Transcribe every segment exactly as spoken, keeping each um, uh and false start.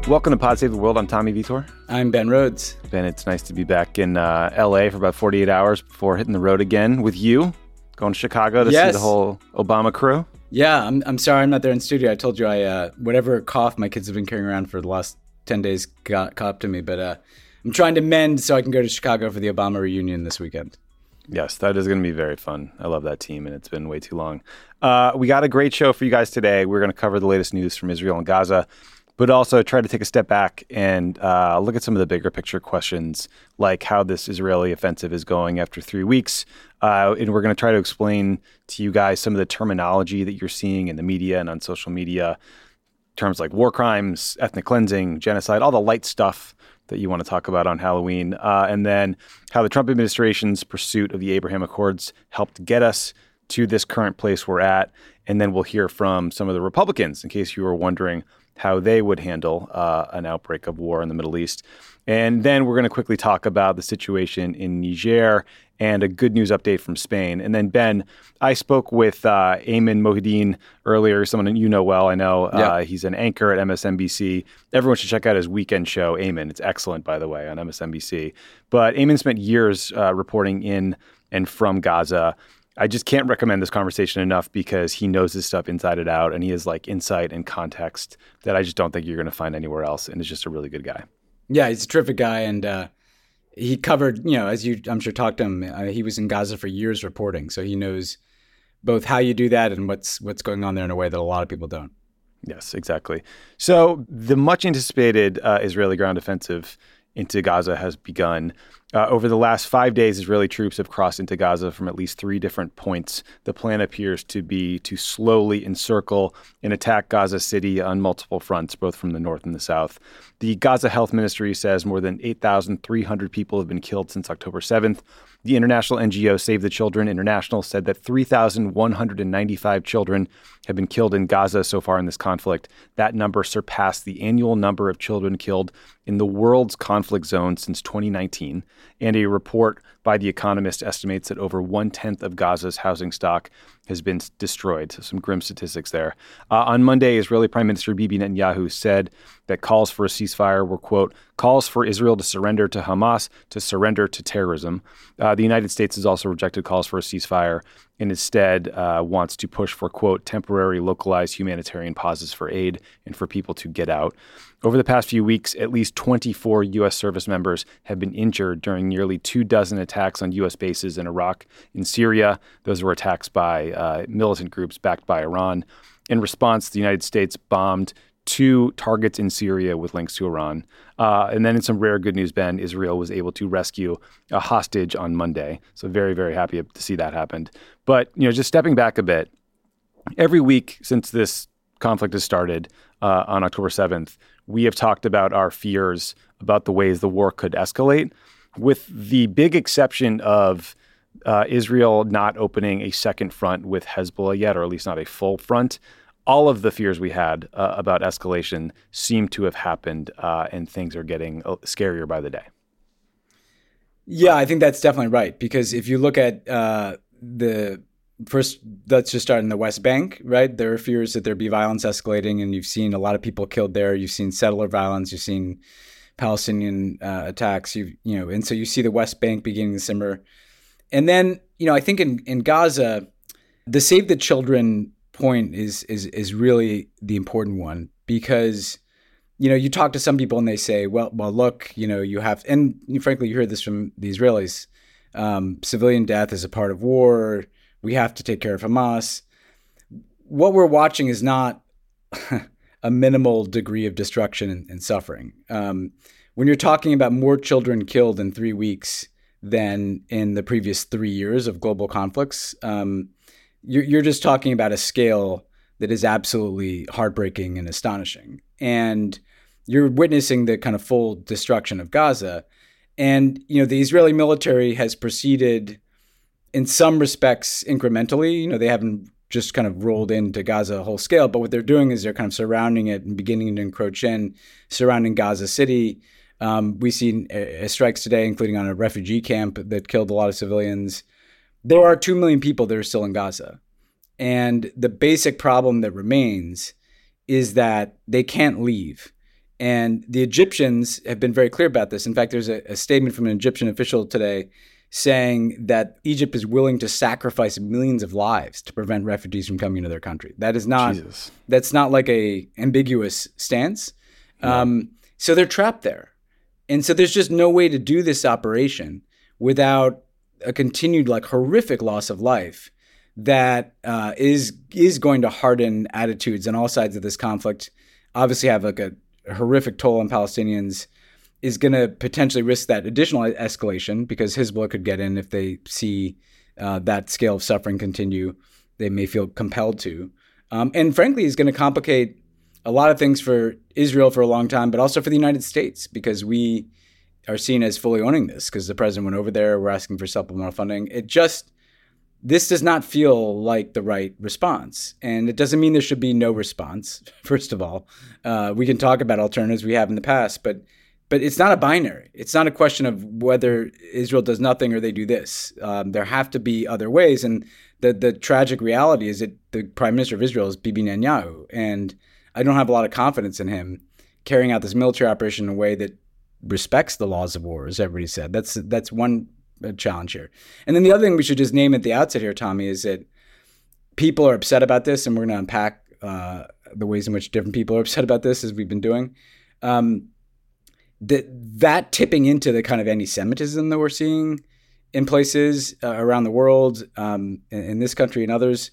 Welcome to Pod Save the World. I'm Tommy Vitor. I'm Ben Rhodes. Ben, it's nice to be back in uh, L A for about forty-eight hours before hitting the road again with you, going to Chicago to yes. see the whole Obama crew. Yeah, I'm I'm sorry I'm not there in studio. I told you I uh, whatever cough my kids have been carrying around for the last ten days got caught up to me, but uh, I'm trying to mend so I can go to Chicago for the Obama reunion this weekend. Yes, that is going to be very fun. I love that team, and it's been way too long. Uh, we got a great show for you guys today. We're going to cover the latest news from Israel and Gaza, but also try to take a step back and uh, look at some of the bigger picture questions, like how this Israeli offensive is going after three weeks. Uh, and we're going to try to explain to you guys some of the terminology that you're seeing in the media and on social media, terms like war crimes, ethnic cleansing, genocide, all the light stuff that you want to talk about on Halloween. Uh, and then how the Trump administration's pursuit of the Abraham Accords helped get us to this current place we're at. And then we'll hear from some of the Republicans, in case you were wondering how they would handle uh, an outbreak of war in the Middle East. And then we're going to quickly talk about the situation in Niger and a good news update from Spain. And then, Ben, I spoke with uh, Ayman Mohyeldin earlier, someone you know well, I know. Yeah. Uh, he's an anchor at M S N B C. Everyone should check out his weekend show, Ayman. It's excellent, by the way, on M S N B C. But Ayman spent years uh, reporting in and from Gaza. I just can't recommend this conversation enough because he knows this stuff inside and out, and he has like insight and context that I just don't think you're going to find anywhere else. And is just a really good guy. Yeah, he's a terrific guy, and uh, he covered, you know, as you I'm sure talked to him, uh, he was in Gaza for years reporting, so he knows both how you do that and what's what's going on there in a way that a lot of people don't. Yes, exactly. So the much anticipated uh, Israeli ground offensive into Gaza has begun. Uh, over the last five days, Israeli troops have crossed into Gaza from at least three different points. The plan appears to be to slowly encircle and attack Gaza City on multiple fronts, both from the north and the south. The Gaza Health Ministry says more than eight thousand three hundred people have been killed since October seventh. The international N G O Save the Children International said that three thousand one hundred ninety-five children have been killed in Gaza so far in this conflict. That number surpassed the annual number of children killed in the world's conflict zone since twenty nineteen. And a report by The Economist estimates that over one-tenth of Gaza's housing stock has been destroyed. So some grim statistics there. Uh, on Monday, Israeli Prime Minister Bibi Netanyahu said that calls for a ceasefire were, quote, calls for Israel to surrender to Hamas, to surrender to terrorism. Uh, the United States has also rejected calls for a ceasefire and instead uh, wants to push for, quote, temporary localized humanitarian pauses for aid and for people to get out. Over the past few weeks, at least twenty-four U S service members have been injured during nearly two dozen attacks on U S bases in Iraq and Syria. Those were attacks by uh, militant groups backed by Iran. In response, the United States bombed two targets in Syria with links to Iran. Uh, and then in some rare good news, Ben, Israel was able to rescue a hostage on Monday. So very, very happy to see that happened. But, you know, just stepping back a bit, every week since this conflict has started uh, on October seventh, we have talked about our fears about the ways the war could escalate, with the big exception of uh, Israel not opening a second front with Hezbollah yet, or at least not a full front. All of the fears we had uh, about escalation seem to have happened, uh, and things are getting scarier by the day. Yeah, I think that's definitely right, because if you look at uh, the first, let's just start in the West Bank, right? There are fears that there be violence escalating, and you've seen a lot of people killed there. You've seen settler violence. You've seen Palestinian uh, attacks. You you know, and so you see the West Bank beginning to simmer. And then, you know, I think in, in Gaza, the Save the Children point is is is really the important one, because, you know, you talk to some people and they say, well, well, look, you know, you have, and frankly, you heard this from the Israelis, um, civilian death is a part of war. We have to take care of Hamas. What we're watching is not a minimal degree of destruction and, and suffering. Um, when you're talking about more children killed in three weeks than in the previous three years of global conflicts, um, you're, you're just talking about a scale that is absolutely heartbreaking and astonishing. And you're witnessing the kind of full destruction of Gaza. And, you know, the Israeli military has proceeded in some respects incrementally. You know, they haven't just kind of rolled into Gaza whole scale, but what they're doing is they're kind of surrounding it and beginning to encroach in, surrounding Gaza City. Um, we've seen uh, strikes today, including on a refugee camp that killed a lot of civilians. There are two million people that are still in Gaza. And the basic problem that remains is that they can't leave. And the Egyptians have been very clear about this. In fact, there's a, a statement from an Egyptian official today saying that Egypt is willing to sacrifice millions of lives to prevent refugees from coming into their country. That is not Jesus. That's not like a ambiguous stance. No. Um, so they're trapped there. And so there's just no way to do this operation without a continued like horrific loss of life that uh, is is going to harden attitudes on all sides of this conflict. Obviously have like a, a horrific toll on Palestinians, is going to potentially risk that additional escalation because Hezbollah could get in if they see uh, that scale of suffering continue. They may feel compelled to. Um, and frankly, is going to complicate a lot of things for Israel for a long time, but also for the United States, because we are seen as fully owning this because the president went over there. We're asking for supplemental funding. It just, this does not feel like the right response. And it doesn't mean there should be no response, first of all. Uh, we can talk about alternatives we have in the past, but But it's not a binary. It's not a question of whether Israel does nothing or they do this. Um, there have to be other ways. And the the tragic reality is that the prime minister of Israel is Bibi Netanyahu. And I don't have a lot of confidence in him carrying out this military operation in a way that respects the laws of war, as everybody said. That's, that's one challenge here. And then the other thing we should just name at the outset here, Tommy, is that people are upset about this. And we're going to unpack uh, the ways in which different people are upset about this, as we've been doing. Um, That that tipping into the kind of anti-Semitism that we're seeing in places uh, around the world, um, in, in this country and others,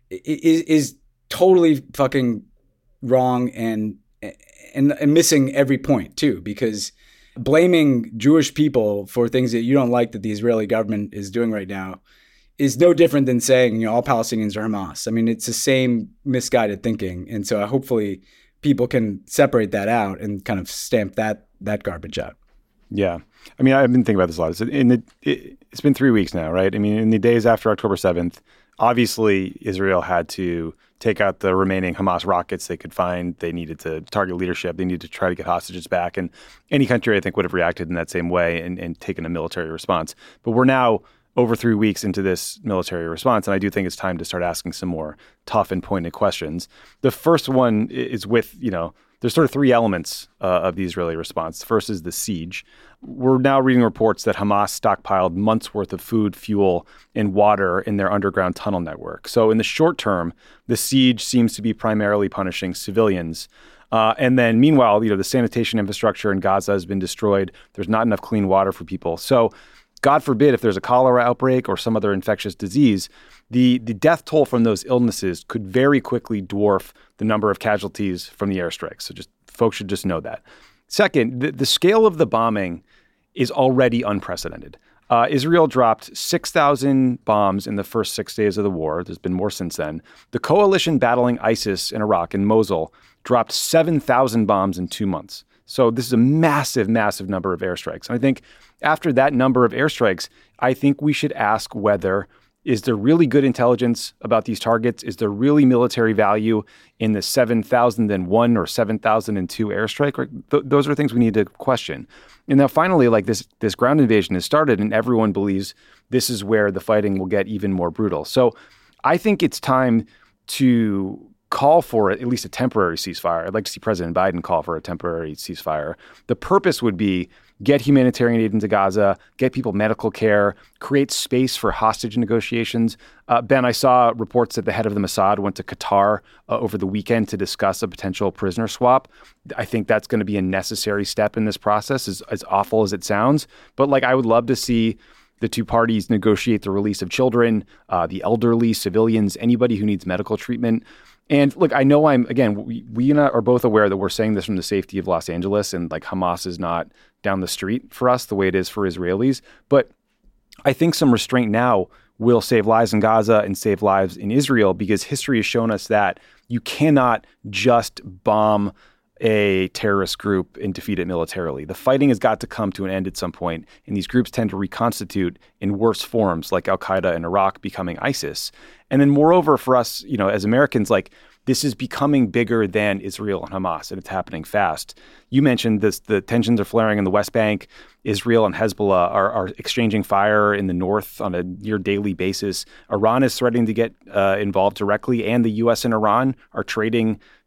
is, is totally fucking wrong and, and and missing every point too. Because blaming Jewish people for things that you don't like that the Israeli government is doing right now is no different than saying, you know, all Palestinians are Hamas. I mean, it's the same misguided thinking, and so hopefully people can separate that out and kind of stamp that. that garbage out. Yeah. I mean, I've been thinking about this a lot. In the, it, it's been three weeks now, right? I mean, in the days after October seventh, obviously Israel had to take out the remaining Hamas rockets they could find. They needed to target leadership. They needed to try to get hostages back. And any country, I think, would have reacted in that same way and, and taken a military response. But we're now over three weeks into this military response, and I do think it's time to start asking some more tough and pointed questions. The first one is with, you know, there's sort of three elements uh, of the Israeli response. The first is the siege. We're now reading reports that Hamas stockpiled months' worth of food, fuel, and water in their underground tunnel network. So in the short term, the siege seems to be primarily punishing civilians. Uh, and then meanwhile, you know, the sanitation infrastructure in Gaza has been destroyed. There's not enough clean water for people. So God forbid if there's a cholera outbreak or some other infectious disease, the, the death toll from those illnesses could very quickly dwarf the number of casualties from the airstrikes. So just folks should just know that. Second, the, the scale of the bombing is already unprecedented. Uh, Israel dropped six thousand bombs in the first six days of the war. There's been more since then. The coalition battling ISIS in Iraq and Mosul dropped seven thousand bombs in two months. So this is a massive, massive number of airstrikes. And I think after that number of airstrikes, I think we should ask whether, is there really good intelligence about these targets? Is there really military value in the seven thousand one or seven thousand two airstrike? Th- those are things we need to question. And now finally, like this, this ground invasion has started and everyone believes this is where the fighting will get even more brutal. So I think it's time to call for at least a temporary ceasefire. I'd like to see President Biden call for a temporary ceasefire. The purpose would be get humanitarian aid into Gaza, get people medical care, create space for hostage negotiations. Uh, Ben, I saw reports that the head of the Mossad went to Qatar uh, over the weekend to discuss a potential prisoner swap. I think that's going to be a necessary step in this process, as, as awful as it sounds. But like, I would love to see the two parties negotiate the release of children, uh, the elderly, civilians, anybody who needs medical treatment. And look, I know I'm, again, we, we are both aware that we're saying this from the safety of Los Angeles, and like Hamas is not down the street for us the way it is for Israelis. But I think some restraint now will save lives in Gaza and save lives in Israel, because history has shown us that you cannot just bomb a terrorist group and defeat it militarily. The fighting has got to come to an end at some point, and these groups tend to reconstitute in worse forms, like Al-Qaeda in Iraq becoming ISIS. And then moreover, for us, you know, as Americans, like, this is becoming bigger than Israel and Hamas, and it's happening fast. You mentioned this, the tensions are flaring in the West Bank. Israel and Hezbollah are, are exchanging fire in the north on a near daily basis. Iran is threatening to get uh, involved directly, and the U S and Iran are trading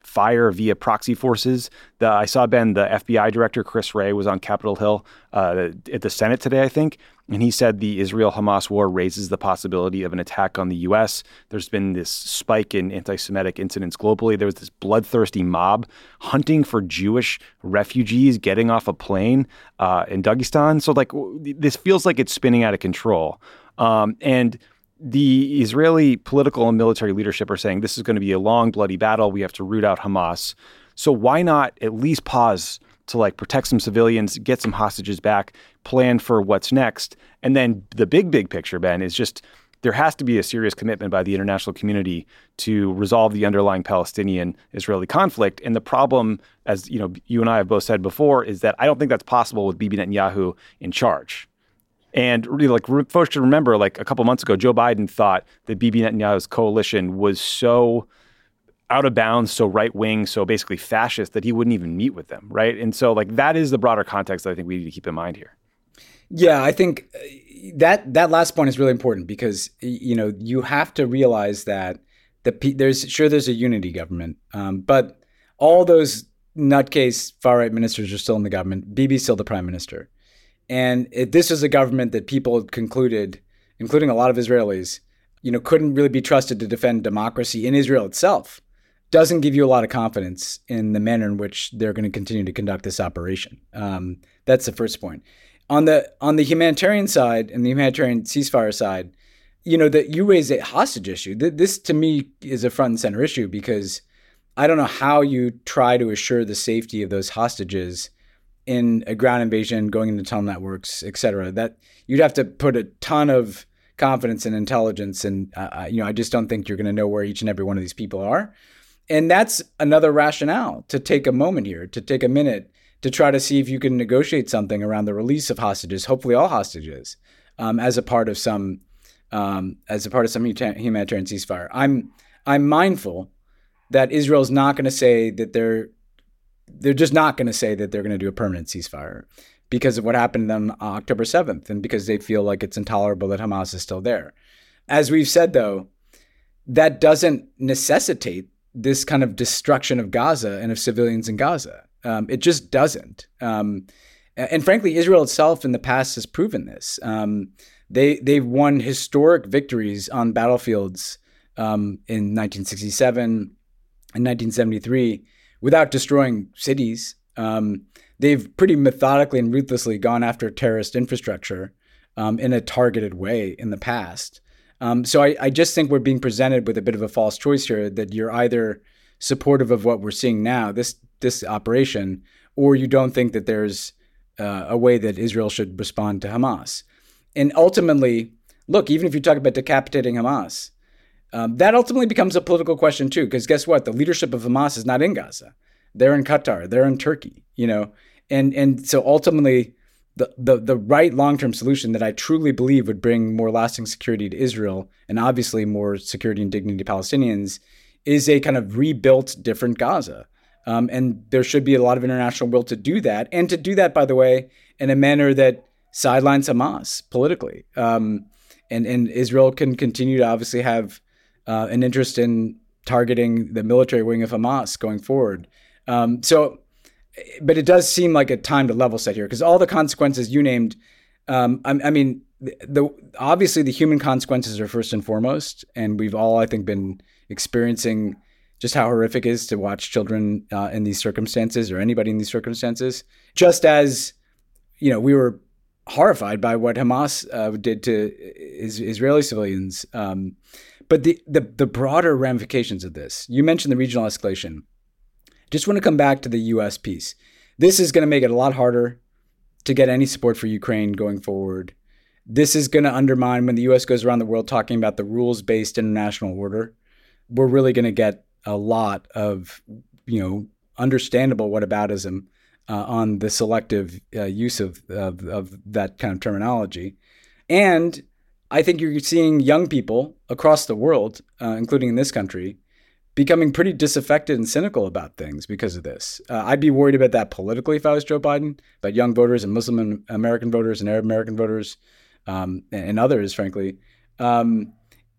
fire via proxy forces. The, I saw, Ben, the F B I director, Chris Wray, was on Capitol Hill uh, at the Senate today, I think, and he said the Israel-Hamas war raises the possibility of an attack on the U S. There's been this spike in anti-Semitic incidents globally. There was this bloodthirsty mob hunting for Jewish refugees getting off a plane uh, in Dagestan. So, like, this feels like it's spinning out of control. Um, and the Israeli political and military leadership are saying this is going to be a long, bloody battle. We have to root out Hamas. So why not at least pause to like protect some civilians, get some hostages back, plan for what's next? And then the big, big picture, Ben, is just there has to be a serious commitment by the international community to resolve the underlying Palestinian-Israeli conflict. And the problem, as you know, you and I have both said before, is that I don't think that's possible with Bibi Netanyahu in charge. And really, like, folks should remember, like a couple months ago, Joe Biden thought that Bibi Netanyahu's coalition was so out of bounds, so right-wing, so basically fascist that he wouldn't even meet with them, right? And so, like, that is the broader context that I think we need to keep in mind here. Yeah, I think that that last point is really important because, you know, you have to realize that the there's sure there's a unity government, um, but all those nutcase far-right ministers are still in the government. Bibi's still the prime minister. And it, this is a government that people concluded, including a lot of Israelis, you know, couldn't really be trusted to defend democracy in Israel itself. Doesn't give you a lot of confidence in the manner in which they're going to continue to conduct this operation. Um, that's the first point. On the on the humanitarian side and the humanitarian ceasefire side, you know, that you raise a hostage issue. This to me is a front and center issue because I don't know how you try to assure the safety of those hostages in a ground invasion, going into tunnel networks, et cetera. That you'd have to put a ton of confidence and intelligence. And, uh, you know, I just don't think you're going to know where each and every one of these people are. And that's another rationale to take a moment here, to take a minute to try to see if you can negotiate something around the release of hostages, hopefully all hostages, um, as a part of some um, as a part of some humanitarian ceasefire. I'm I'm mindful that Israel's not going to say that they're they're just not going to say that they're going to do a permanent ceasefire because of what happened on October seventh and because they feel like it's intolerable that Hamas is still there. As we've said, though, that doesn't necessitate this kind of destruction of Gaza and of civilians in Gaza. Um, it just doesn't. Um, and frankly, Israel itself in the past has proven this. Um, they, they've won historic victories on battlefields um, in nineteen sixty-seven and nineteen seventy-three without destroying cities. Um, they've pretty methodically and ruthlessly gone after terrorist infrastructure um, in a targeted way in the past. Um, so I, I just think we're being presented with a bit of a false choice here that you're either supportive of what we're seeing now, this this operation, or you don't think that there's uh, a way that Israel should respond to Hamas. And ultimately, look, even if you talk about decapitating Hamas, um, that ultimately becomes a political question too, because guess what? The leadership of Hamas is not in Gaza. They're in Qatar. They're in Turkey, you know? And and so ultimately, the, the, the right long-term solution that I truly believe would bring more lasting security to Israel and obviously more security and dignity to Palestinians is a kind of rebuilt, different Gaza. Um, and there should be a lot of international will to do that. And to do that, by the way, in a manner that sidelines Hamas politically. Um, and, and Israel can continue to obviously have uh, an interest in targeting the military wing of Hamas going forward. Um, so, but it does seem like a time to level set here because all the consequences you named, um, I, I mean, the, the obviously the human consequences are first and foremost. And we've all, I think, been experiencing just how horrific it is to watch children uh, in these circumstances or anybody in these circumstances. Just as, you know, we were horrified by what Hamas uh, did to is, Israeli civilians. Um, but the, the the broader ramifications of this, you mentioned the regional escalation. Just want to come back to the U S piece. This is going to make it a lot harder to get any support for Ukraine going forward. This is going to undermine when the U S goes around the world talking about the rules-based international order. We're really going to get a lot of, you know, understandable whataboutism uh, on the selective uh, use of, of of that kind of terminology. And I think you're seeing young people across the world, uh, including in this country, becoming pretty disaffected and cynical about things because of this. Uh, I'd be worried about that politically if I was Joe Biden, but young voters and Muslim American voters and Arab American voters um, and others, frankly. Um,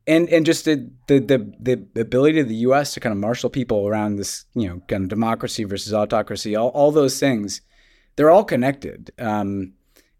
and and just the, the the the ability of the U S to kind of marshal people around this, you know, kind of democracy versus autocracy, all, all those things, they're all connected. Um,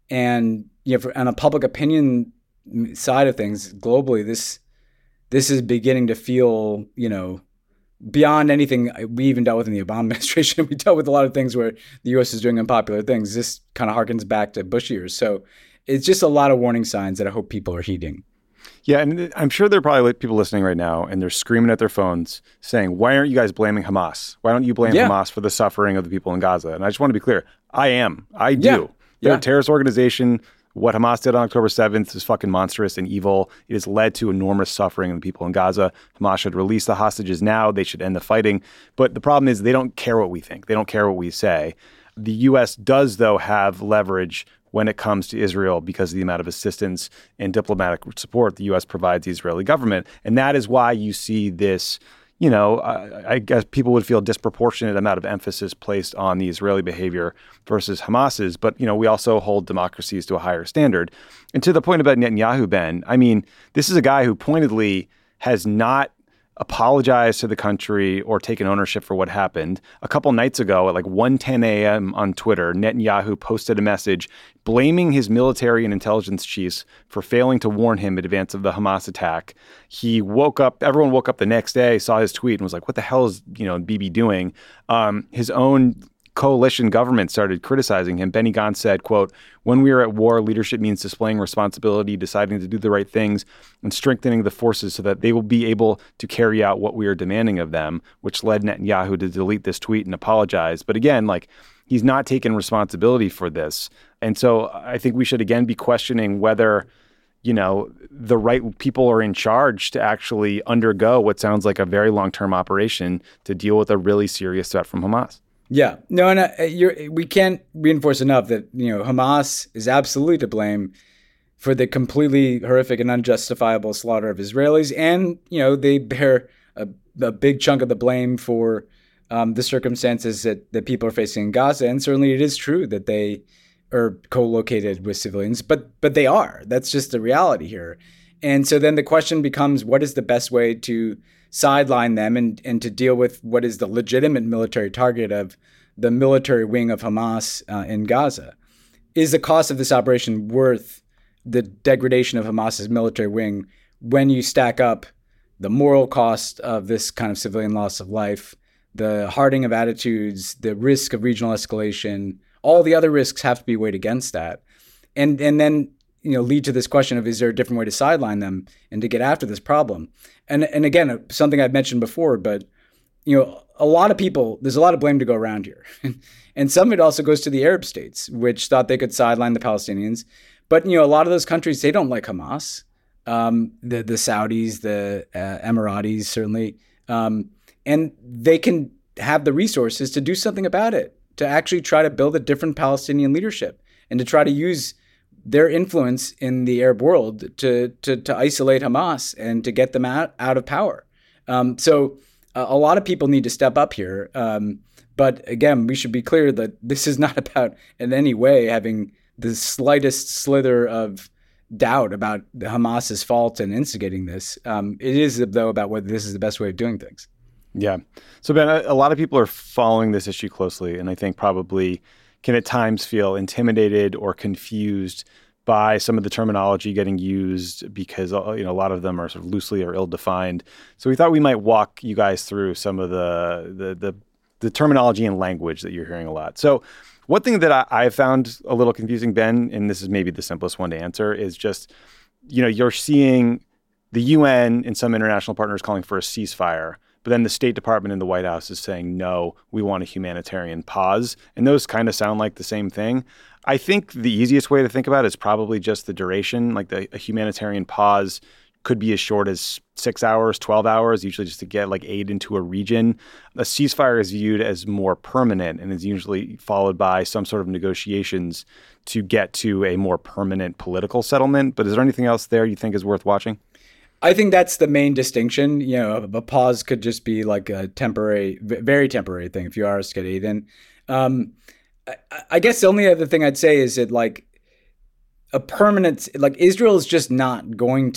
and you know, for, on a public opinion side of things globally, this this is beginning to feel, you know, beyond anything we even dealt with in the Obama administration. We dealt with a lot of things where the U S is doing unpopular things. This kind of harkens back to Bush years. So it's just a lot of warning signs that I hope people are heeding. Yeah, and I'm sure there are probably people listening right now, and they're screaming at their phones saying, why aren't you guys blaming Hamas? Why don't you blame yeah. Hamas for the suffering of the people in Gaza? And I just want to be clear. I am. I do. Yeah. They're yeah. a terrorist organization. What Hamas did on October seventh is fucking monstrous and evil. It has led to enormous suffering of the people in Gaza. Hamas should release the hostages now. They should end the fighting. But the problem is they don't care what we think. They don't care what we say. The U S does, though, have leverage when it comes to Israel because of the amount of assistance and diplomatic support the U S provides the Israeli government. And that is why you see this, you know, I, I guess people would feel disproportionate amount of emphasis placed on the Israeli behavior versus Hamas's. But, you know, we also hold democracies to a higher standard. And to the point about Netanyahu, Ben, I mean, this is a guy who pointedly has not apologized to the country or taken ownership for what happened. A couple nights ago at like one ten a.m. on Twitter, Netanyahu posted a message blaming his military and intelligence chiefs for failing to warn him in advance of the Hamas attack. He woke up, everyone woke up the next day, saw his tweet and was like, what the hell is, you know, Bibi doing? Um, his own coalition government started criticizing him. Benny Gantz said, quote, when we are at war, leadership means displaying responsibility, deciding to do the right things, and strengthening the forces so that they will be able to carry out what we are demanding of them, which led Netanyahu to delete this tweet and apologize. But again, like, he's not taken responsibility for this. And so I think we should again be questioning whether, you know, the right people are in charge to actually undergo what sounds like a very long-term operation to deal with a really serious threat from Hamas. Yeah, no, and uh, you're, we can't reinforce enough that, you know, Hamas is absolutely to blame for the completely horrific and unjustifiable slaughter of Israelis. And, you know, they bear a, a big chunk of the blame for um, the circumstances that, that people are facing in Gaza. And certainly it is true that they are co-located with civilians, but but they are. That's just the reality here. And so then the question becomes, what is the best way to sideline them and, and to deal with what is the legitimate military target of the military wing of Hamas uh, in Gaza? Is the cost of this operation worth the degradation of Hamas's military wing when you stack up the moral cost of this kind of civilian loss of life, the hardening of attitudes, the risk of regional escalation? All the other risks have to be weighed against that. And, and then, you know, lead to this question of, is there a different way to sideline them and to get after this problem? And and again, something I've mentioned before, but, you know, a lot of people, there's a lot of blame to go around here. And some of it also goes to the Arab states, which thought they could sideline the Palestinians. But, you know, a lot of those countries, they don't like Hamas. Um, the, the Saudis, the uh, Emiratis, certainly. Um, and they can have the resources to do something about it, to actually try to build a different Palestinian leadership and to try to use their influence in the Arab world to to, to isolate Hamas and to get them out, out of power. Um, so uh, a lot of people need to step up here. Um, but again, we should be clear that this is not about in any way having the slightest slither of doubt about Hamas's fault in instigating this. Um, it is, though, about whether this is the best way of doing things. Yeah. So, Ben, a, a lot of people are following this issue closely, and I think probably can at times feel intimidated or confused by some of the terminology getting used because, you know, a lot of them are sort of loosely or ill-defined. So we thought we might walk you guys through some of the the the, the terminology and language that you're hearing a lot. So one thing that I, I found a little confusing, Ben, and this is maybe the simplest one to answer, is just, you know, you're seeing the U N and some international partners calling for a ceasefire, but then the State Department and the White House is saying, no, we want a humanitarian pause. And those kind of sound like the same thing. I think the easiest way to think about it is probably just the duration. Like the a humanitarian pause could be as short as six hours, twelve hours, usually just to get like aid into a region. A ceasefire is viewed as more permanent and is usually followed by some sort of negotiations to get to a more permanent political settlement. But is there anything else there you think is worth watching? I think that's the main distinction. You know, a pause could just be like a temporary, very temporary thing if you are to get aid in. Um, I, I guess the only other thing I'd say is that like a permanent, like Israel is just not going to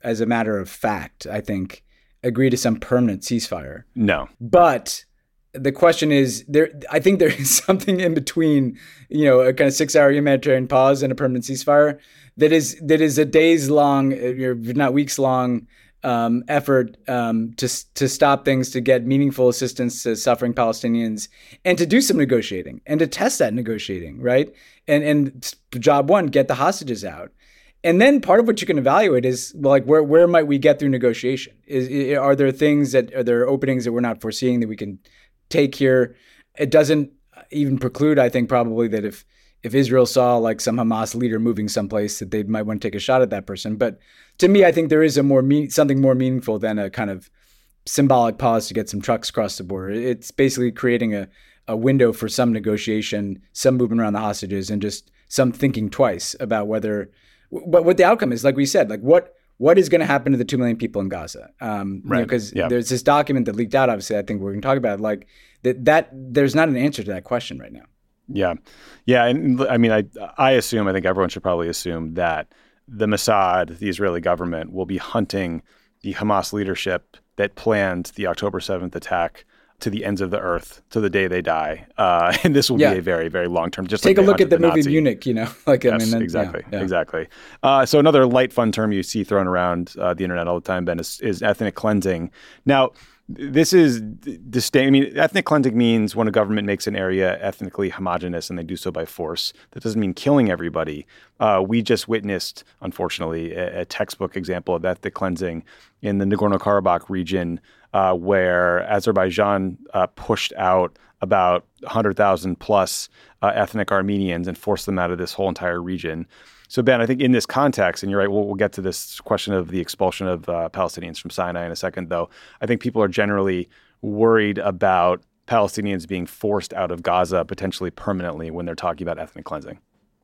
as a matter of fact, I think, agree to some permanent ceasefire. No. But the question is, there. I think there is something in between, you know, a kind of six-hour humanitarian pause and a permanent ceasefire that is that is a days-long, if not weeks-long, um, effort um, to to stop things, to get meaningful assistance to suffering Palestinians, and to do some negotiating and to test that negotiating, right? And and job one, get the hostages out. And then part of what you can evaluate is, well, like, where where might we get through negotiation? Is, are there things that are there openings that we're not foreseeing that we can take here? It doesn't even preclude, I think, probably that if if Israel saw like some Hamas leader moving someplace, that they might want to take a shot at that person. But to me, I think there is a more me- something more meaningful than a kind of symbolic pause to get some trucks across the border. It's basically creating a a window for some negotiation, some movement around the hostages, and just some thinking twice about whether. But what the outcome is, like we said, like what what is going to happen to the two million people in Gaza? Um, right. Because yeah. there's this document that leaked out. Obviously, I think we're going to talk about like that. That there's not an answer to that question right now. Yeah, yeah, and I mean, I I assume I think everyone should probably assume that the Mossad, the Israeli government, will be hunting the Hamas leadership that planned the October seventh attack to the ends of the earth, to the day they die. Uh, and this will yeah. be a very, very long term. Just take like a look at the, the movie Nazi. Munich, you know, like yes, I mean, then, exactly, yeah, yeah. exactly. Uh, so another light, fun term you see thrown around uh, the internet all the time, Ben, is, is ethnic cleansing. Now, this is distinct. I mean, ethnic cleansing means when a government makes an area ethnically homogenous and they do so by force. That doesn't mean killing everybody. Uh, we just witnessed, unfortunately, a, a textbook example of ethnic cleansing in the Nagorno-Karabakh region, uh, where Azerbaijan uh, pushed out about one hundred thousand plus uh, ethnic Armenians and forced them out of this whole entire region. So, Ben, I think in this context, and you're right, we'll, we'll get to this question of the expulsion of uh, Palestinians from Sinai in a second, though, I think people are generally worried about Palestinians being forced out of Gaza potentially permanently when they're talking about ethnic cleansing.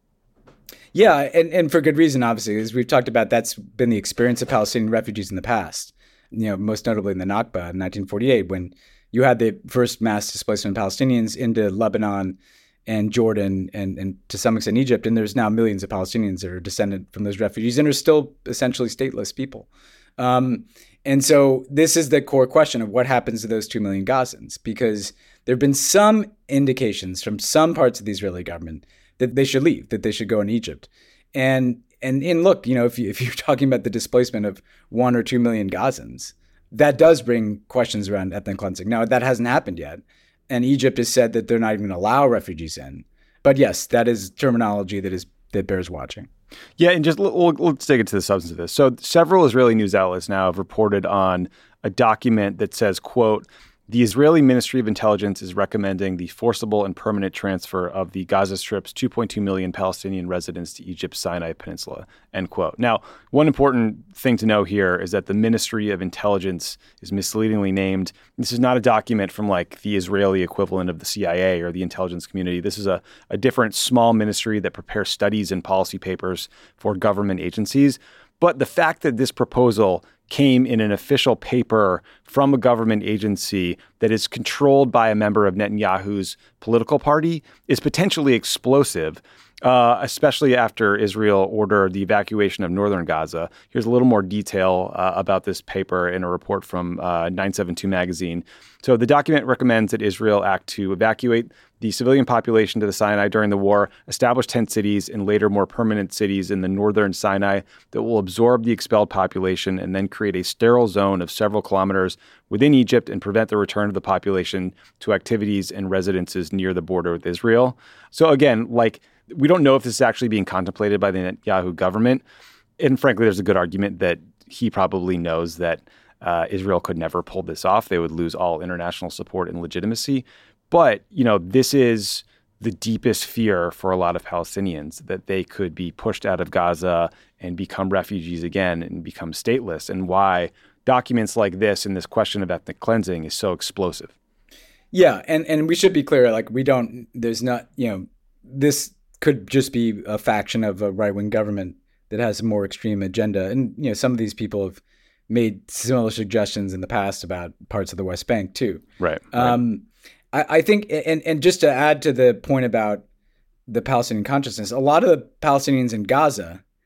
Yeah, and, and for good reason, obviously. As we've talked about, that's been the experience of Palestinian refugees in the past, you know, most notably in the Nakba in nineteen forty-eight, when you had the first mass displacement of Palestinians into Lebanon and Jordan and, and to some extent Egypt. And there's now millions of Palestinians that are descended from those refugees and are still essentially stateless people. Um, and so this is the core question of what happens to those two million Gazans, because there have been some indications from some parts of the Israeli government that they should leave, that they should go in Egypt. And and and look, you know, if, you, if you're talking about the displacement of one or two million Gazans, that does bring questions around ethnic cleansing. Now, that hasn't happened yet. And Egypt has said that they're not even going to allow refugees in. But yes, that is terminology that is that bears watching. Yeah, and just we'll, let's dig into the substance of this. So several Israeli news outlets now have reported on a document that says, quote, the Israeli Ministry of Intelligence is recommending the forcible and permanent transfer of the Gaza Strip's two point two million Palestinian residents to Egypt's Sinai Peninsula, end quote. Now, one important thing to know here is that the Ministry of Intelligence is misleadingly named. This is not a document from like the Israeli equivalent of the C I A or the intelligence community. This is a, a different small ministry that prepares studies and policy papers for government agencies. But the fact that this proposal came in an official paper from a government agency that is controlled by a member of Netanyahu's political party is potentially explosive, uh, especially after Israel ordered the evacuation of northern Gaza. Here's a little more detail uh, about this paper in a report from uh, nine seventy-two magazine. So the document recommends that Israel act to evacuate the civilian population to the Sinai during the war, establish tent cities and later more permanent cities in the northern Sinai that will absorb the expelled population and then create a sterile zone of several kilometers within Egypt and prevent the return of the population to activities and residences near the border with Israel. So again, like, we don't know if this is actually being contemplated by the Netanyahu government. And frankly, there's a good argument that he probably knows that uh, Israel could never pull this off. They would lose all international support and legitimacy. But, you know, this is the deepest fear for a lot of Palestinians, that they could be pushed out of Gaza and become refugees again and become stateless, and why documents like this and this question of ethnic cleansing is so explosive. Yeah. And, and we should be clear, like, we don't, there's not, you know, this could just be a faction of a right-wing government that has a more extreme agenda. And, you know, some of these people have made similar suggestions in the past about parts of the West Bank too. Right. right. Um, I, I think, and, and just to add to the point about the Palestinian consciousness, a lot of the Palestinians in Gaza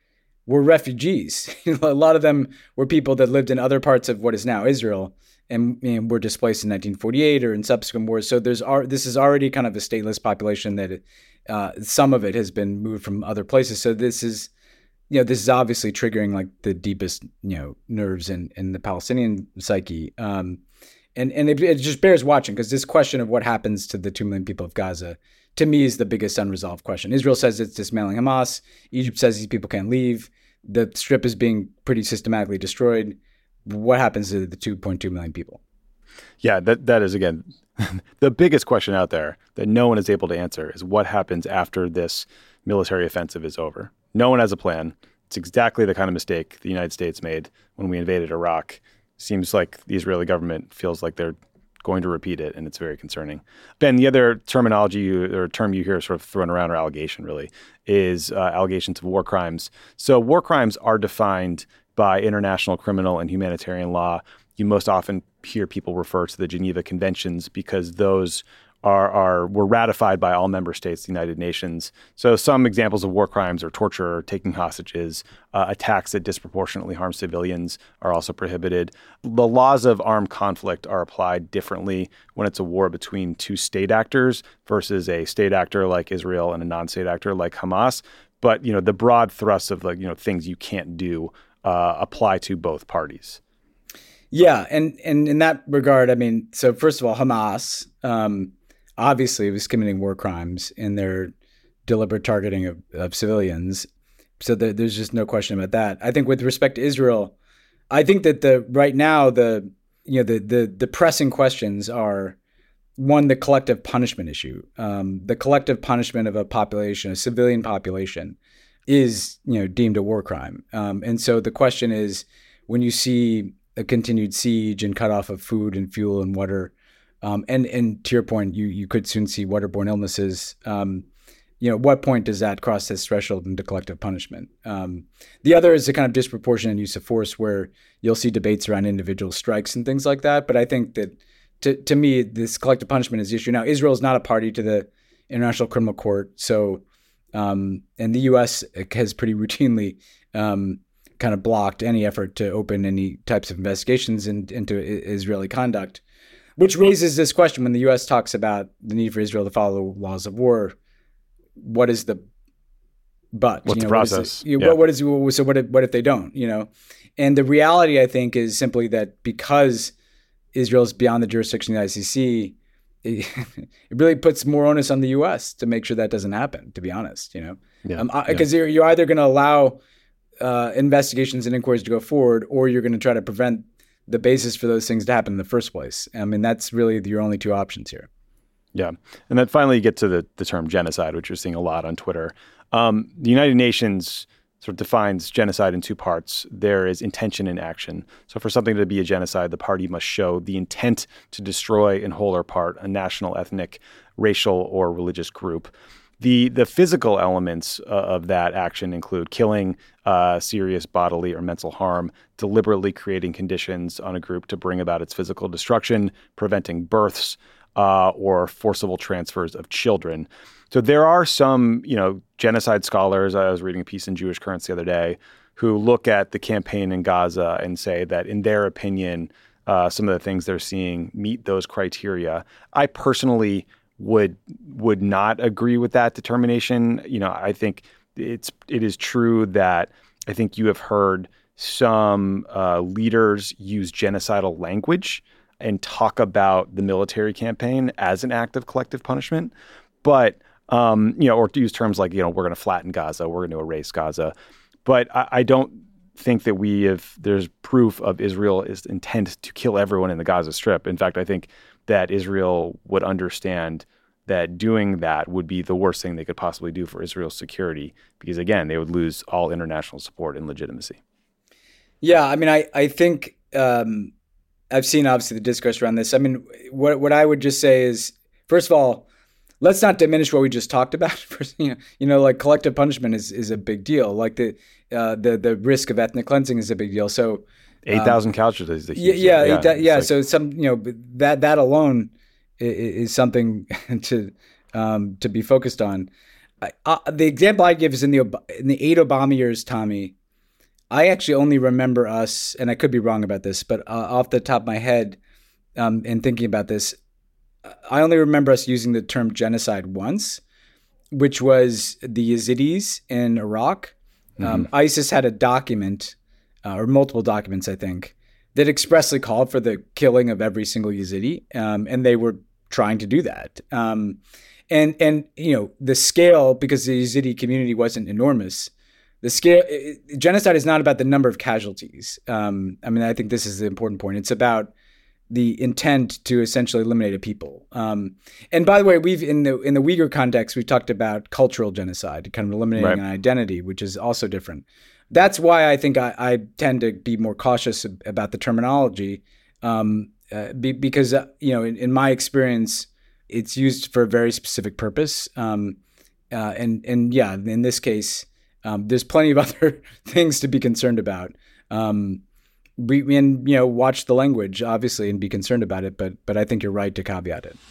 were refugees. A lot of them were people that lived in other parts of what is now Israel and, and were displaced in nineteen forty-eight or in subsequent wars. So there's this is already kind of a stateless population that uh, some of it has been moved from other places. So this is, you know, this is obviously triggering like the deepest, you know, nerves in, in the Palestinian psyche. Um, and and it, it just bears watching, because this question of what happens to the two million people of Gaza, to me, is the biggest unresolved question. Israel says it's dismantling Hamas. Egypt says these people can't leave. The Strip is being pretty systematically destroyed. What happens to the two point two million people? Yeah, that that is, again, the biggest question out there that no one is able to answer is what happens after this military offensive is over. No one has a plan. It's exactly the kind of mistake the United States made when we invaded Iraq. Seems like the Israeli government feels like they're going to repeat it, and it's very concerning. Ben, the other terminology you, or term you hear sort of thrown around, or allegation really, is uh, allegations of war crimes. So war crimes are defined by international criminal and humanitarian law. You most often hear people refer to the Geneva Conventions because those are, are were ratified by all member states of the United Nations. So some examples of war crimes are torture, taking hostages, uh, attacks that disproportionately harm civilians are also prohibited. The laws of armed conflict are applied differently when it's a war between two state actors versus a state actor like Israel and a non-state actor like Hamas. But, you know, the broad thrust of, like, you know, things you can't do uh, apply to both parties. Yeah, and, and in that regard, I mean, so first of all, Hamas um, obviously was committing war crimes in their deliberate targeting of, of civilians. So the, there's just no question about that. I think with respect to Israel, I think that the right now the you know the the, the pressing questions are, one, the collective punishment issue. Um, the collective punishment of a population, a civilian population, is you know deemed a war crime. Um, and so the question is, when you see a continued siege and cutoff of food and fuel and water, um, and and to your point, you you could soon see waterborne illnesses. Um, you know, what point does that cross this threshold into collective punishment? Um, the other is the kind of disproportionate use of force, where you'll see debates around individual strikes and things like that. But I think that to to me, this collective punishment is the issue. Now, Israel is not a party to the International Criminal Court, so um, and the U S has pretty routinely um, kind of blocked any effort to open any types of investigations in, into Israeli conduct, which raises this question when the U S talks about the need for Israel to follow the laws of war. What is the but? What's you know, the process? What is, yeah. what, what is so? What if, what if they don't? You know, and the reality, I think, is simply that because Israel is beyond the jurisdiction of the I C C, it, it really puts more onus on the U S to make sure that doesn't happen. To be honest, you know, yeah. um, because yeah. you're, you're either going to allow uh, investigations and inquiries to go forward, or you're going to try to prevent the basis for those things to happen in the first place. I mean, that's really your only two options here. Yeah. And then finally you get to the, the term genocide, which you're seeing a lot on Twitter. Um, the United Nations sort of defines genocide in two parts. There is intention and action. So for something to be a genocide, the party must show the intent to destroy in whole or part a national, ethnic, racial, or religious group. The the physical elements uh, of that action include killing, uh, serious bodily or mental harm, deliberately creating conditions on a group to bring about its physical destruction, preventing births, uh, or forcible transfers of children. So there are some, you know, genocide scholars. I was reading a piece in Jewish Currents the other day who look at the campaign in Gaza and say that, in their opinion, uh, some of the things they're seeing meet those criteria. I personally would would not agree with that determination. You know, I think it's it is true that I think you have heard some uh, leaders use genocidal language and talk about the military campaign as an act of collective punishment, but um, you know, or to use terms like, you know, we're going to flatten Gaza, we're going to erase Gaza, but I, I don't think that we have there's proof of Israel's intent to kill everyone in the Gaza Strip. In fact, I think that Israel would understand that doing that would be the worst thing they could possibly do for Israel's security, because again, they would lose all international support and legitimacy. Yeah, I mean, I I think um, I've seen obviously the discourse around this. I mean, what what I would just say is, first of all, let's not diminish what we just talked about. you know, you know, like collective punishment is is a big deal. Like the uh, the the risk of ethnic cleansing is a big deal. So eight thousand um, casualties. Yeah, yeah, yeah. That, yeah like, so some, you know, that that alone is, is something to um, to be focused on. Uh, the example I give is in the in the eight Obama years, Tommy. I actually only remember us, and I could be wrong about this, but uh, off the top of my head, um, in thinking about this, I only remember us using the term genocide once, which was the Yazidis in Iraq. Mm-hmm. Um, ISIS had a document, uh, or multiple documents, I think, that expressly called for the killing of every single Yazidi, um, and they were trying to do that. Um, and and you know the scale, because the Yazidi community wasn't enormous. The scale, it, genocide is not about the number of casualties. Um, I mean, I think this is the important point. It's about the intent to essentially eliminate a people. Um, and by the way, we've in the in the Uyghur context, we've talked about cultural genocide, kind of eliminating right. an identity, which is also different. That's why I think I, I tend to be more cautious about the terminology, um, uh, be, because uh, you know, in, in my experience, it's used for a very specific purpose. Um, uh, and and yeah, in this case, um, there's plenty of other things to be concerned about. Um, We and you know watch the language obviously and be concerned about it, but but I think you're right to caveat it.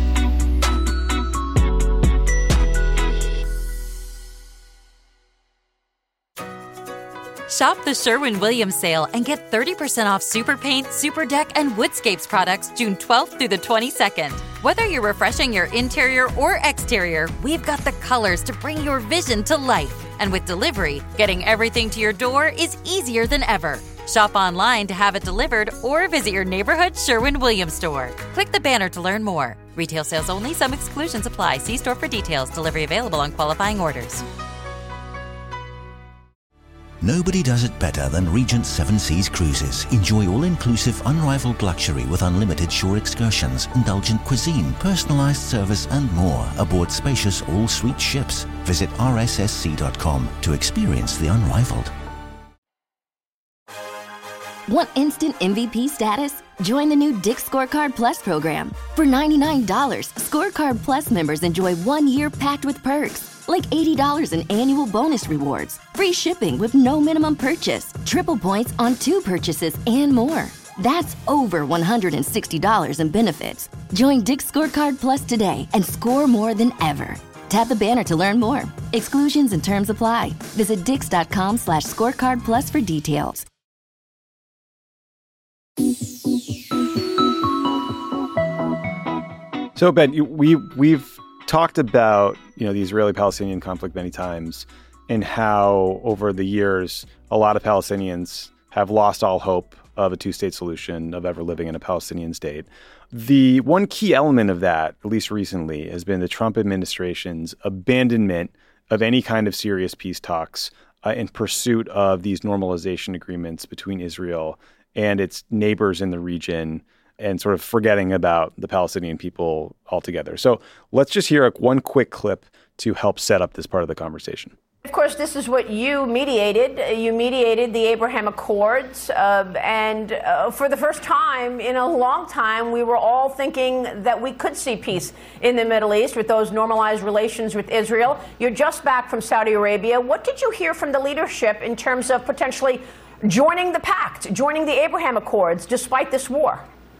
Shop the Sherwin-Williams sale and get thirty percent off Super Paint, Super Deck, and Woodscapes products June twelfth through the twenty-second. Whether you're refreshing your interior or exterior, we've got the colors to bring your vision to life. And with delivery, getting everything to your door is easier than ever. Shop online to have it delivered or visit your neighborhood Sherwin-Williams store. Click the banner to learn more. Retail sales only. Some exclusions apply. See store for details. Delivery available on qualifying orders. Nobody does it better than Regent Seven Seas Cruises. Enjoy all-inclusive, unrivaled luxury with unlimited shore excursions, indulgent cuisine, personalized service, and more aboard spacious all-suite ships. Visit r s s c dot com to experience the unrivaled. Want instant M V P status? Join the new Dick's Scorecard Plus program. For ninety-nine dollars, Scorecard Plus members enjoy one year packed with perks, like eighty dollars in annual bonus rewards, free shipping with no minimum purchase, triple points on two purchases, and more. That's over one hundred sixty dollars in benefits. Join Dick's Scorecard Plus today and score more than ever. Tap the banner to learn more. Exclusions and terms apply. Visit dix.com slash scorecard plus for details. So Ben, you, we we've talked about you know the Israeli-Palestinian conflict many times, and how over the years a lot of Palestinians have lost all hope of a two-state solution, of ever living in a Palestinian state. The one key element of that, at least recently, has been the Trump administration's abandonment of any kind of serious peace talks uh, in pursuit of these normalization agreements between Israel and its neighbors in the region, and sort of forgetting about the Palestinian people altogether. So let's just hear a, one quick clip to help set up this part of the conversation. Of course, this is what you mediated. You mediated the Abraham Accords. Uh, and uh, for the first time in a long time, we were all thinking that we could see peace in the Middle East with those normalized relations with Israel. You're just back from Saudi Arabia. What did you hear from the leadership in terms of potentially joining the pact, joining the Abraham Accords, despite this war?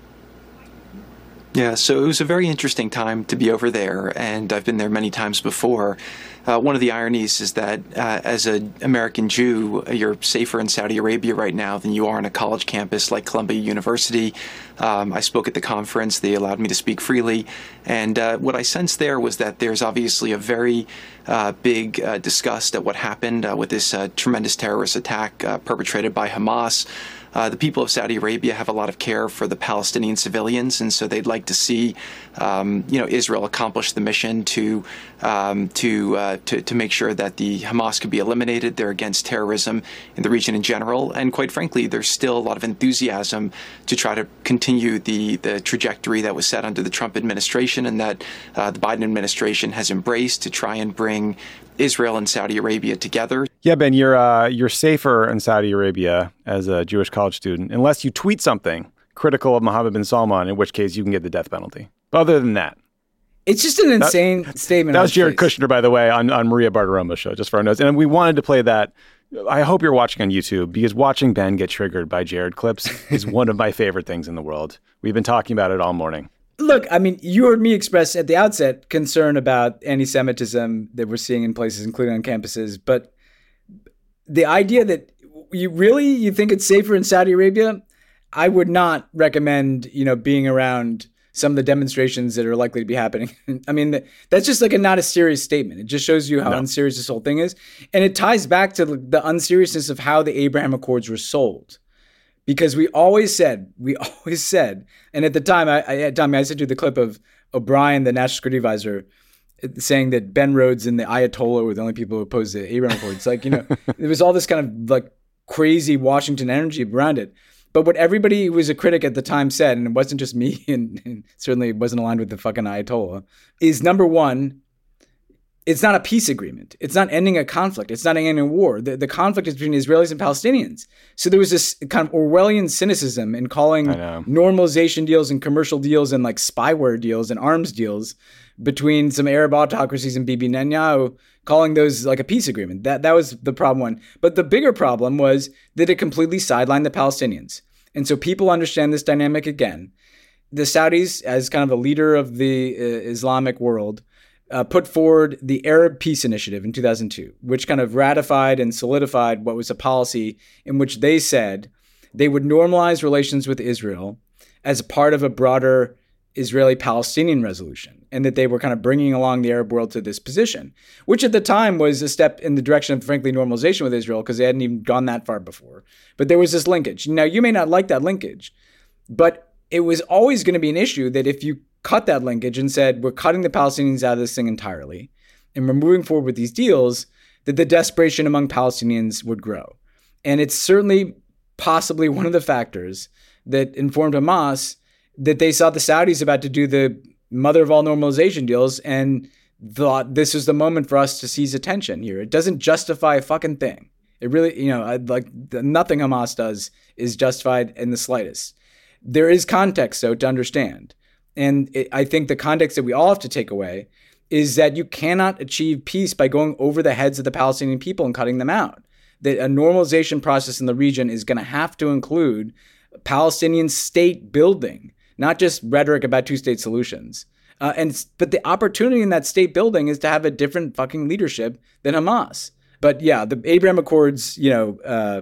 Yeah, so it was a very interesting time to be over there, and I've been there many times before. Uh, one of the ironies is that uh, as an American Jew, you're safer in Saudi Arabia right now than you are on a college campus like Columbia University. Um, I spoke at the conference. They allowed me to speak freely. And uh, what I sensed there was that there's obviously a very uh, big uh, disgust at what happened uh, with this uh, tremendous terrorist attack uh, perpetrated by Hamas. Uh, the people of Saudi Arabia have a lot of care for the Palestinian civilians, and so they'd like to see, um, you know, Israel accomplish the mission to um, to, uh, to to make sure that the Hamas could be eliminated. They're against terrorism in the region in general, and quite frankly, there's still a lot of enthusiasm to try to continue the the trajectory that was set under the Trump administration and that uh, the Biden administration has embraced to try and bring Israel and Saudi Arabia together. Yeah, Ben, you're uh, you're safer in Saudi Arabia as a Jewish college student unless you tweet something critical of Mohammed bin Salman, in which case you can get the death penalty. But other than that, it's just an insane that, statement. That was Jared face. Kushner, by the way, on, on Maria Bartiromo's show, just for our notes. And we wanted to play that. I hope you're watching on YouTube, because watching Ben get triggered by Jared clips is one of my favorite things in the world. We've been talking about it all morning. Look, I mean, you heard me express at the outset concern about anti-Semitism that we're seeing in places, including on campuses. But the idea that you really, you think it's safer in Saudi Arabia? I would not recommend, you know, being around some of the demonstrations that are likely to be happening. I mean, that's just like a not a serious statement. It just shows you how no. unserious this whole thing is. And it ties back to the unseriousness of how the Abraham Accords were sold. Because we always said, we always said, and at the time, I, I, Tommy, I sent you the clip of O'Brien, the National Security Advisor, saying that Ben Rhodes and the Ayatollah were the only people who opposed the Abraham Accords. Like, you know, there was all this kind of like crazy Washington energy around it. But what everybody who was a critic at the time said, and it wasn't just me, and, and certainly it wasn't aligned with the fucking Ayatollah, is number one, it's not a peace agreement. It's not ending a conflict. It's not ending a war. The, the conflict is between Israelis and Palestinians. So there was this kind of Orwellian cynicism in calling normalization deals and commercial deals and like spyware deals and arms deals between some Arab autocracies and Bibi Netanyahu, calling those like a peace agreement. That that was the problem one. But the bigger problem was that it completely sidelined the Palestinians. And so people understand this dynamic again. The Saudis, as kind of a leader of the uh, Islamic world, uh, put forward the Arab Peace Initiative in two thousand two, which kind of ratified and solidified what was a policy in which they said they would normalize relations with Israel as a part of a broader Israeli-Palestinian resolution, and that they were kind of bringing along the Arab world to this position, which at the time was a step in the direction of, frankly, normalization with Israel because they hadn't even gone that far before. But there was this linkage. Now, you may not like that linkage, but it was always going to be an issue that if you cut that linkage and said, we're cutting the Palestinians out of this thing entirely, and we're moving forward with these deals, that the desperation among Palestinians would grow. And it's certainly possibly one of the factors that informed Hamas that they saw the Saudis about to do the mother of all normalization deals and thought this was the moment for us to seize attention here. It doesn't justify a fucking thing. It really, you know, like nothing Hamas does is justified in the slightest. There is context, though, to understand. And it, I think the context that we all have to take away is that you cannot achieve peace by going over the heads of the Palestinian people and cutting them out. That a normalization process in the region is going to have to include Palestinian state building, not just rhetoric about two-state solutions. Uh, and but the opportunity in that state building is to have a different fucking leadership than Hamas. But yeah, the Abraham Accords, you know, uh,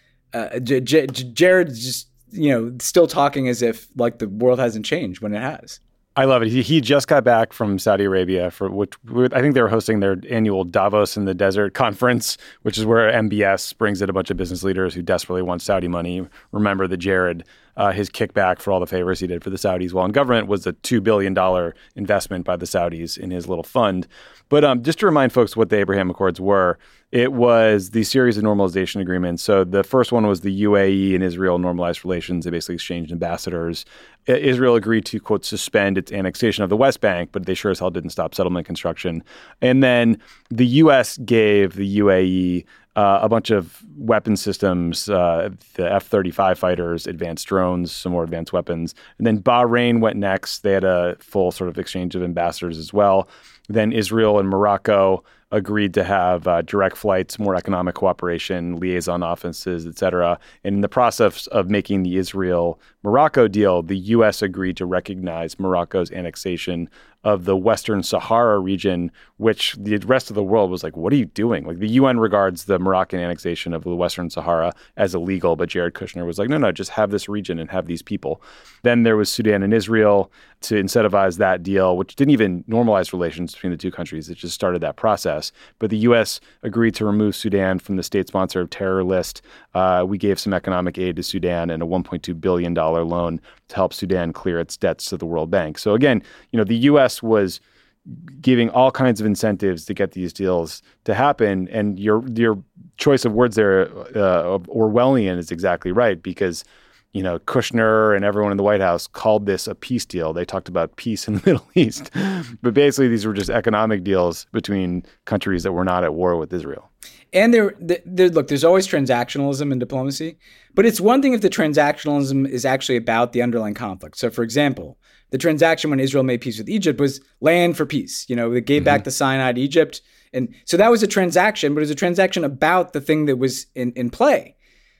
uh, J- J- Jared's just, you know, still talking as if like the world hasn't changed when it has. I love it. He, he just got back from Saudi Arabia for which I think they were hosting their annual Davos in the Desert conference, which is where M B S brings in a bunch of business leaders who desperately want Saudi money. Remember that Jared, uh, his kickback for all the favors he did for the Saudis while in government was a two billion dollars investment by the Saudis in his little fund. But um, just to remind folks what the Abraham Accords were, it was the series of normalization agreements. So the first one was the U A E and Israel normalized relations. They basically exchanged ambassadors. Israel agreed to, quote, suspend its annexation of the West Bank, but they sure as hell didn't stop settlement construction. And then the U S gave the U A E uh, a bunch of weapon systems, uh, the F thirty-five fighters, advanced drones, some more advanced weapons. And then Bahrain went next. They had a full sort of exchange of ambassadors as well. Then Israel and Morocco agreed to have uh, direct flights, more economic cooperation, liaison offices, et cetera. And in the process of making the Israel-Morocco deal, the U S agreed to recognize Morocco's annexation of the Western Sahara region, which the rest of the world was like, what are you doing? Like the U N regards the Moroccan annexation of the Western Sahara as illegal, but Jared Kushner was like, no, no, just have this region and have these people. Then there was Sudan and Israel to incentivize that deal, which didn't even normalize relations between the two countries. It just started that process. But the U S agreed to remove Sudan from the state-sponsored terror list. Uh, we gave some economic aid to Sudan and a one point two billion dollars loan to help Sudan clear its debts to the World Bank. So again, you know, the U S was giving all kinds of incentives to get these deals to happen. And your your choice of words there, uh, Orwellian, is exactly right, because you know, Kushner and everyone in the White House called this a peace deal. They talked about peace in the Middle East. But basically, these were just economic deals between countries that were not at war with Israel. And there, there, look, there's always transactionalism in diplomacy. But it's one thing if the transactionalism is actually about the underlying conflict. So, for example, the transaction when Israel made peace with Egypt was land for peace. You know, they gave mm-hmm. back the Sinai to Egypt. And so that was a transaction, but it was a transaction about the thing that was in, in play.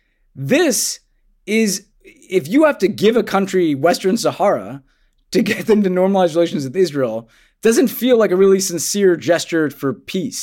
This is... If you have to give a country Western Sahara to get them to normalize relations with Israel, it doesn't feel like a really sincere gesture for peace.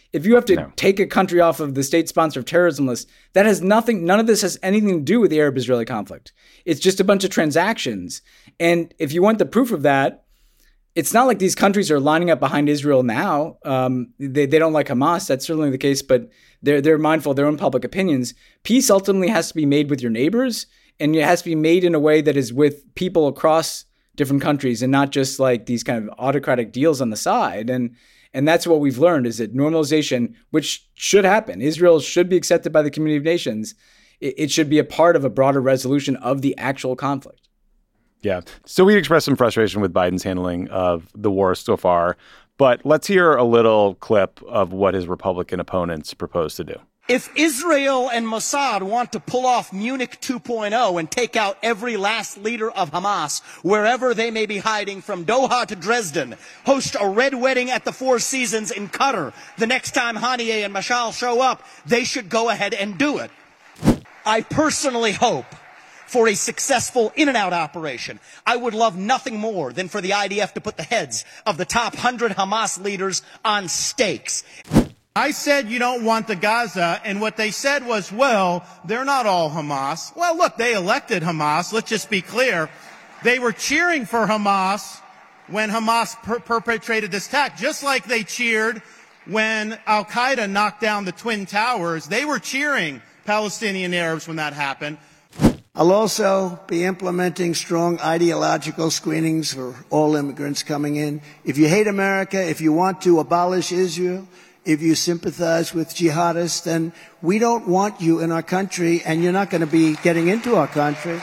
If you have to No. take a country off of the state sponsor of terrorism list, that has nothing, none of this has anything to do with the Arab-Israeli conflict. It's just a bunch of transactions. And if you want the proof of that, it's not like these countries are lining up behind Israel now. Um, they, they don't like Hamas. That's certainly the case, but they're, they're mindful of their own public opinions. Peace ultimately has to be made with your neighbors, and it has to be made in a way that is with people across different countries and not just like these kind of autocratic deals on the side. And and that's what we've learned, is that normalization, which should happen, Israel should be accepted by the community of nations. It, it should be a part of a broader resolution of the actual conflict. Yeah. So we expressed some frustration with Biden's handling of the war so far, but let's hear a little clip of what his Republican opponents propose to do. If Israel and Mossad want to pull off Munich two point oh and take out every last leader of Hamas, wherever they may be hiding from Doha to Dresden, host a red wedding at the Four Seasons in Qatar, the next time Haniyeh and Mashal show up, they should go ahead and do it. I personally hope for a successful in-and-out operation. I would love nothing more than for the I D F to put the heads of the top one hundred Hamas leaders on stakes. I said you don't want the Gaza, and what they said was, well, they're not all Hamas. Well, look, they elected Hamas. Let's just be clear. They were cheering for Hamas when Hamas per- perpetrated this attack, just like they cheered when Al-Qaeda knocked down the Twin Towers. They were cheering Palestinian Arabs when that happened. I'll also be implementing strong ideological screenings for all immigrants coming in. If you hate America, if you want to abolish Israel, if you sympathize with jihadists, then we don't want you in our country, and you're not going to be getting into our country.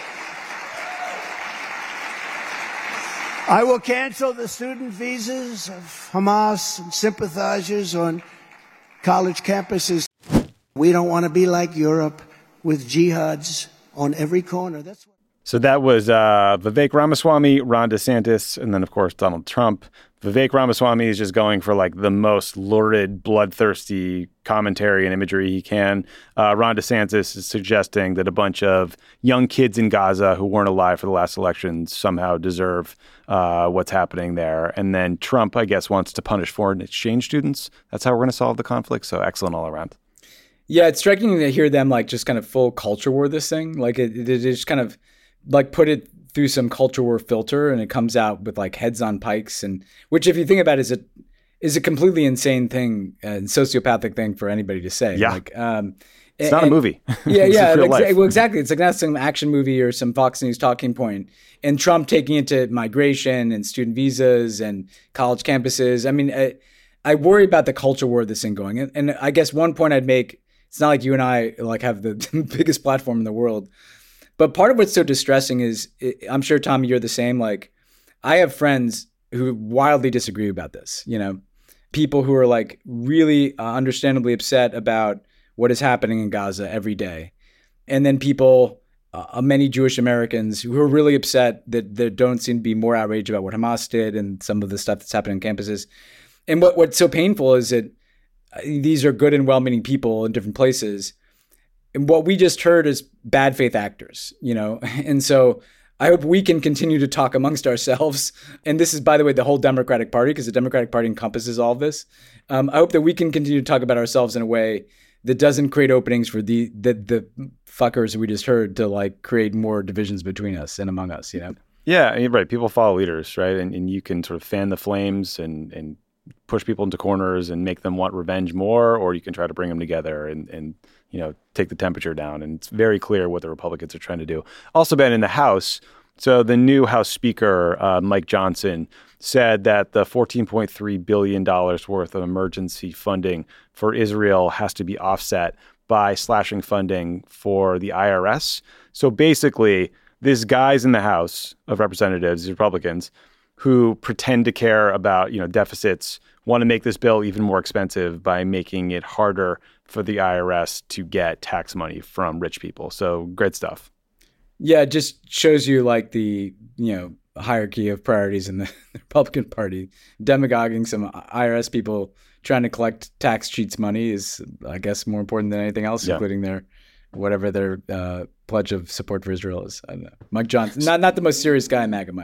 I will cancel the student visas of Hamas and sympathizers on college campuses. We don't want to be like Europe with jihads on every corner. That's what So that was uh, Vivek Ramaswamy, Ron DeSantis, and then, of course, Donald Trump. Vivek Ramaswamy is just going for like the most lurid, bloodthirsty commentary and imagery he can. Uh, Ron DeSantis is suggesting that a bunch of young kids in Gaza who weren't alive for the last elections somehow deserve uh, what's happening there. And then Trump, I guess, wants to punish foreign exchange students. That's how we're going to solve the conflict. So excellent all around. Yeah, it's striking to hear them like just kind of full culture war this thing. Like it, it, it just kind of like put it through some culture war filter, and it comes out with like heads on pikes, and which, if you think about it, is a is a completely insane thing and sociopathic thing for anybody to say. Yeah, like um, it's not and, a movie. Yeah, yeah, real exa- life. well, exactly. It's like not some action movie or some Fox News talking point. And Trump taking it to migration and student visas and college campuses. I mean, I, I worry about the culture war of this thing going. And, and I guess one point I'd make: it's not like you and I like have the biggest platform in the world. But part of what's so distressing is, I'm sure, Tommy, you're the same. Like, I have friends who wildly disagree about this. You know, people who are like really uh, understandably upset about what is happening in Gaza every day. And then people, uh, many Jewish Americans who are really upset that there don't seem to be more outrage about what Hamas did and some of the stuff that's happening on campuses. And what what's so painful is that these are good and well-meaning people in different places. And what we just heard is bad faith actors, you know? And so I hope we can continue to talk amongst ourselves. And this is, by the way, the whole Democratic Party, because the Democratic Party encompasses all of this. Um, I hope that we can continue to talk about ourselves in a way that doesn't create openings for the, the, the fuckers we just heard to like create more divisions between us and among us, you know? Yeah, you're right. People follow leaders, right? And, and you can sort of fan the flames and, and push people into corners and make them want revenge more, or you can try to bring them together and, and you know, take the temperature down. And it's very clear what the Republicans are trying to do. Also, Ben, in the House, so the new House Speaker, uh, Mike Johnson, said that the fourteen point three billion dollars worth of emergency funding for Israel has to be offset by slashing funding for the I R S. So basically, these guys in the House of Representatives, Republicans, who pretend to care about, you know, deficits, want to make this bill even more expensive by making it harder for the I R S to get tax money from rich people. So great stuff. Yeah, it just shows you like the, you know, hierarchy of priorities in the Republican Party. Demagoguing some I R S people trying to collect tax cheats money is, I guess, more important than anything else, yeah. including their whatever their uh, pledge of support for Israel is. I don't know. Mike Johnson, not not the most serious guy, MAGA Mike.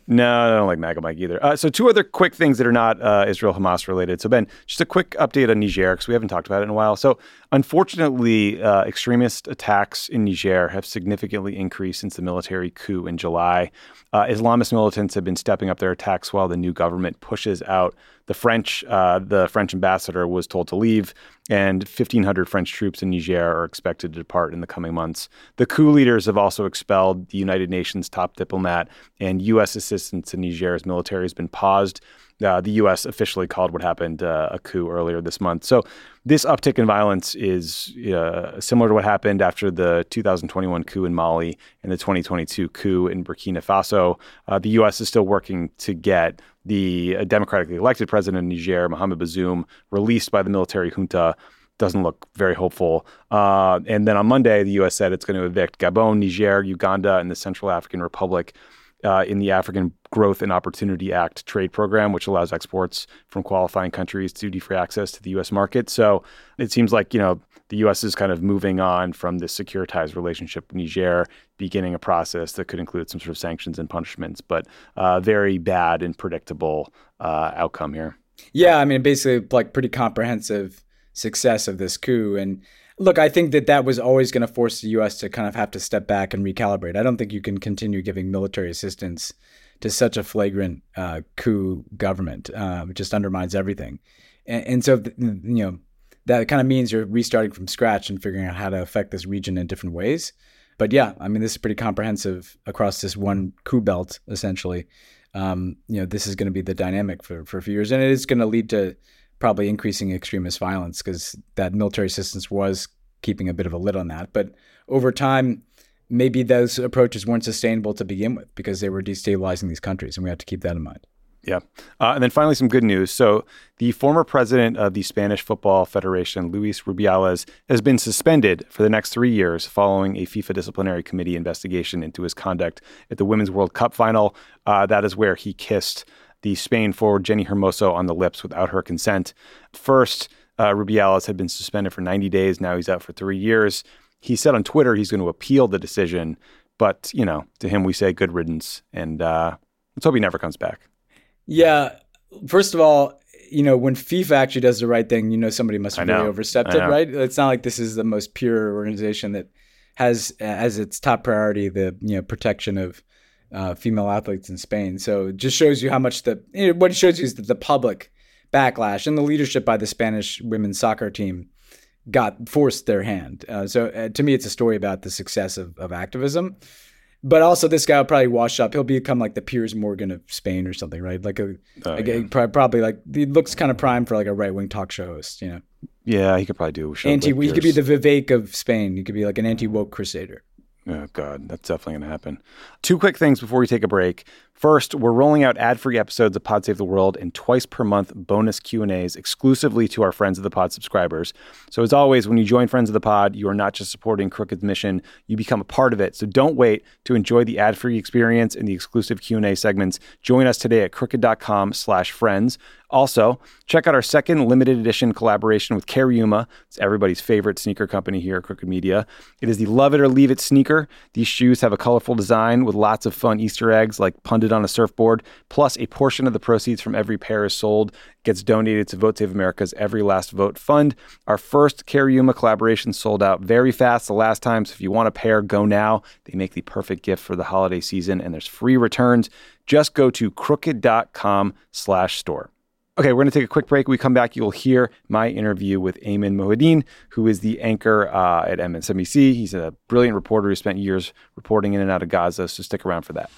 No, I don't like MAGA Mike either. Uh, so two other quick things that are not uh, Israel-Hamas related. So Ben, just a quick update on Niger, because we haven't talked about it in a while. So unfortunately, uh, extremist attacks in Niger have significantly increased since the military coup in July. Uh, Islamist militants have been stepping up their attacks while the new government pushes out the French. Uh, the French ambassador was told to leave, and fifteen hundred French troops in Niger are expected to depart in the coming months. The coup leaders have also expelled the United Nations top diplomat, and U S assistance to Niger's military has been paused. Uh, the U S officially called what happened uh, a coup earlier this month. So this uptick in violence is uh, similar to what happened after the two thousand twenty-one coup in Mali and the twenty twenty-two coup in Burkina Faso. Uh, the U S is still working to get the uh, democratically elected president of Niger, Mohamed Bazoum, released by the military junta. Doesn't look very hopeful. Uh, and then on Monday, the U S said it's going to evict Gabon, Niger, Uganda, and the Central African Republic Uh, in the African Growth and Opportunity Act trade program, which allows exports from qualifying countries to duty-free access to the U S market. So it seems like, you know, the U S is kind of moving on from this securitized relationship with Niger, beginning a process that could include some sort of sanctions and punishments, but uh, very bad and predictable uh, outcome here. Yeah, I mean, basically like pretty comprehensive success of this coup. And look, I think that that was always going to force the U S to kind of have to step back and recalibrate. I don't think you can continue giving military assistance to such a flagrant uh, coup government. Uh, it just undermines everything. And, and so, you know, that kind of means you're restarting from scratch and figuring out how to affect this region in different ways. But yeah, I mean, this is pretty comprehensive across this one coup belt, essentially. Um, you know, this is going to be the dynamic for, for a few years. And it is going to lead to probably increasing extremist violence because that military assistance was keeping a bit of a lid on that. But over time, maybe those approaches weren't sustainable to begin with because they were destabilizing these countries, and we have to keep that in mind. Yeah. Uh, and then finally, some good news. So the former president of the Spanish Football Federation, Luis Rubiales, has been suspended for the next three years following a FIFA disciplinary committee investigation into his conduct at the Women's World Cup final. Uh, that is where he kissed the Spain forward Jenny Hermoso on the lips without her consent. First, uh, Rubiales had been suspended for ninety days. Now he's out for three years. He said on Twitter he's going to appeal the decision. But, you know, to him we say good riddance. And uh, let's hope he never comes back. Yeah. First of all, you know, when FIFA actually does the right thing, you know somebody must have really overstepped it, right? It's not like this is the most pure organization that has as its top priority the, you know, protection of Uh, female athletes in Spain. So it just shows you how much the, you know, what it shows you is that the public backlash and the leadership by the Spanish women's soccer team got forced their hand. Uh, so uh, to me, it's a story about the success of, of activism. But also this guy will probably wash up. He'll become like the Piers Morgan of Spain or something, right? Like a, oh, like yeah. a probably like, he looks kind of primed for like a right-wing talk show host, you know? Yeah, he could probably do a show. Anti, like he could be the Vivek of Spain. He could be like an anti-woke crusader. Oh, God, that's definitely going to happen. Two quick things before we take a break. First, we're rolling out ad-free episodes of Pod Save the World and twice per month bonus Q and A's exclusively to our Friends of the Pod subscribers. So as always, when you join Friends of the Pod, you are not just supporting Crooked's mission, you become a part of it. So don't wait to enjoy the ad-free experience and the exclusive Q and A segments. Join us today at crooked.com slash friends. Also, check out our second limited edition collaboration with Cariuma. It's everybody's favorite sneaker company here at Crooked Media. It is the Love It or Leave It sneaker. These shoes have a colorful design with lots of fun Easter eggs like Pundit on a surfboard. Plus, a portion of the proceeds from every pair is sold gets donated to Vote Save America's Every Last Vote Fund. Our first Cariuma collaboration sold out very fast the last time, so if you want a pair, go now. They make the perfect gift for the holiday season, and there's free returns. Just go to crooked.com slash store. Okay, we're going to take a quick break. When we come back, you'll hear my interview with Ayman Mohyeldin, who is the anchor uh, at M S N B C. He's a brilliant reporter who spent years reporting in and out of Gaza, so stick around for that.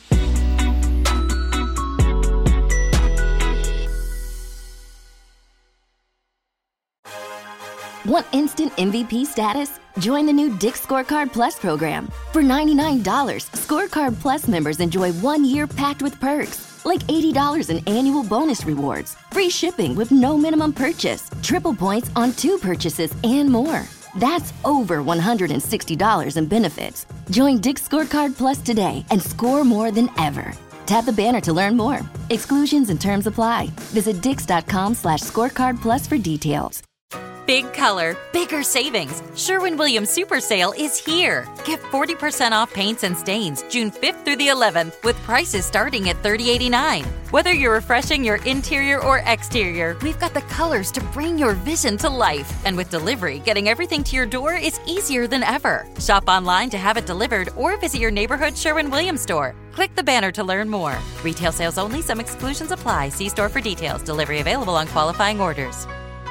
Want instant M V P status? Join the new Dick's Scorecard Plus program. For ninety-nine dollars, Scorecard Plus members enjoy one year packed with perks, like eighty dollars in annual bonus rewards, free shipping with no minimum purchase, triple points on two purchases, and more. That's over one hundred sixty dollars in benefits. Join Dick's Scorecard Plus today and score more than ever. Tap the banner to learn more. Exclusions and terms apply. Visit dix.com slash scorecard plus for details. Big color, bigger savings. Sherwin-Williams Super Sale is here. Get forty percent off paints and stains June fifth through the eleventh with prices starting at thirty dollars and eighty-nine cents. Whether you're refreshing your interior or exterior, we've got the colors to bring your vision to life. And with delivery, getting everything to your door is easier than ever. Shop online to have it delivered or visit your neighborhood Sherwin-Williams store. Click the banner to learn more. Retail sales only. Some exclusions apply. See store for details. Delivery available on qualifying orders.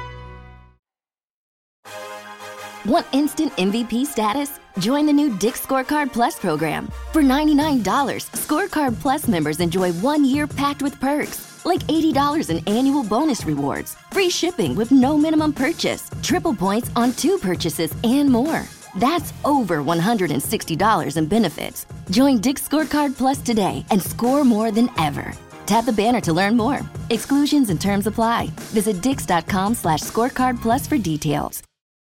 Want instant M V P status? Join the new Dick's Scorecard Plus program. For ninety-nine dollars, Scorecard Plus members enjoy one year packed with perks, like eighty dollars in annual bonus rewards, free shipping with no minimum purchase, triple points on two purchases, and more. That's over one hundred sixty dollars in benefits. Join Dick's Scorecard Plus today and score more than ever. Tap the banner to learn more. Exclusions and terms apply. Visit dix.com slash scorecard plus for details.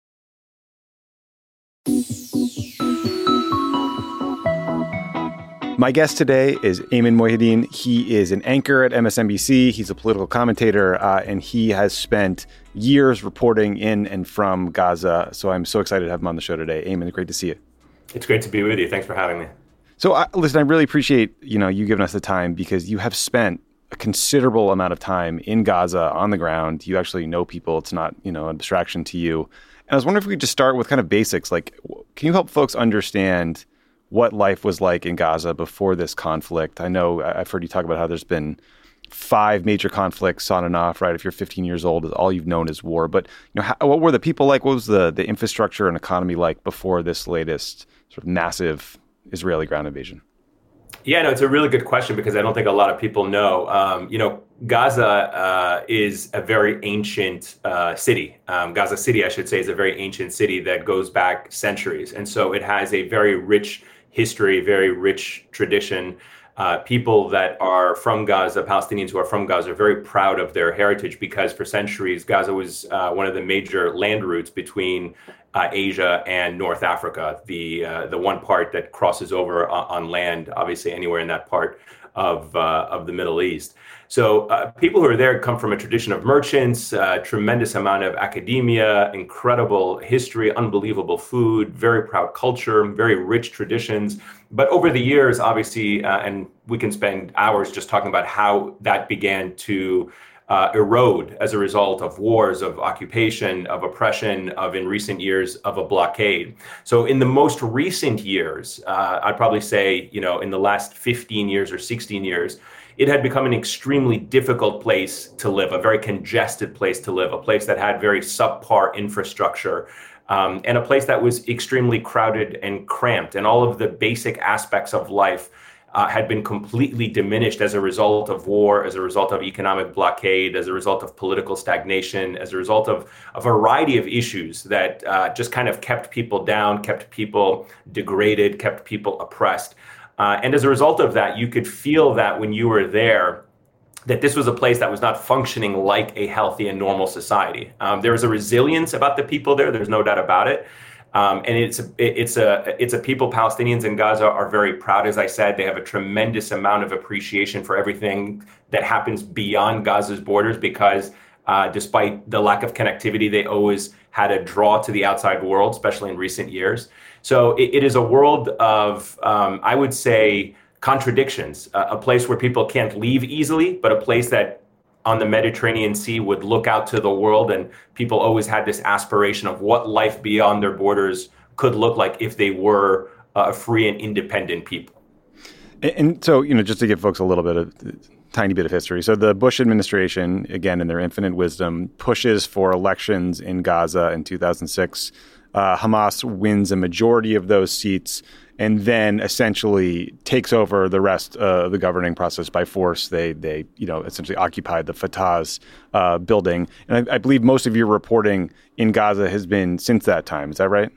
My guest today is Ayman Mohyeldin. He is an anchor at M S N B C. He's a political commentator, uh, and he has spent years reporting in and from Gaza. So I'm so excited to have him on the show today. Ayman, great to see you. It's great to be with you. Thanks for having me. So uh, listen, I really appreciate you know you giving us the time because you have spent a considerable amount of time in Gaza on the ground. You actually know people. It's not you know an abstraction to you. And I was wondering if we could just start with kind of basics. Like, can you help folks understand what life was like in Gaza before this conflict? I know I've heard you talk about how there's been five major conflicts on and off, right? If you're fifteen years old, all you've known is war. But you know, how, what were the people like? What was the, the infrastructure and economy like before this latest sort of massive Israeli ground invasion? Yeah, no, it's a really good question because I don't think a lot of people know. Um, you know, Gaza uh, is a very ancient uh, city. Um, Gaza City, I should say, is a very ancient city that goes back centuries. And so it has a very rich history, very rich tradition. Uh, people that are from Gaza, Palestinians who are from Gaza, are very proud of their heritage because for centuries, Gaza was uh, one of the major land routes between uh, Asia and North Africa, the uh, the one part that crosses over on, on land, obviously anywhere in that part of uh, of the Middle East. So uh, people who are there come from a tradition of merchants, uh, tremendous amount of academia, incredible history, unbelievable food, very proud culture, very rich traditions. But over the years, obviously, uh, and we can spend hours just talking about how that began to uh, erode as a result of wars, of occupation, of oppression, of in recent years of a blockade. So in the most recent years, uh, I'd probably say, you know, in the last fifteen years or sixteen years, it had become an extremely difficult place to live, a very congested place to live, a place that had very subpar infrastructure, um, and a place that was extremely crowded and cramped. And all of the basic aspects of life uh, had been completely diminished as a result of war, as a result of economic blockade, as a result of political stagnation, as a result of a variety of issues that uh, just kind of kept people down, kept people degraded, kept people oppressed. Uh, and as a result of that, you could feel that when you were there, that this was a place that was not functioning like a healthy and normal society. Um, there was a resilience about the people there. There's no doubt about it. Um, and it's a, it's a it's a people, Palestinians in Gaza are very proud. As I said, they have a tremendous amount of appreciation for everything that happens beyond Gaza's borders because uh, despite the lack of connectivity, they always had a draw to the outside world, especially in recent years. So it, it is a world of, um, I would say, contradictions, uh, a place where people can't leave easily, but a place that on the Mediterranean Sea would look out to the world. And people always had this aspiration of what life beyond their borders could look like if they were a free and independent people. And, and so, you know, just to give folks a little bit of tiny bit of history. So the Bush administration, again, in their infinite wisdom, pushes for elections in Gaza in two thousand six. Uh, Hamas wins a majority of those seats and then essentially takes over the rest of the governing process by force. They, they, you know, essentially occupied the Fatah's uh, building. And I, I believe most of your reporting in Gaza has been since that time. Is that right?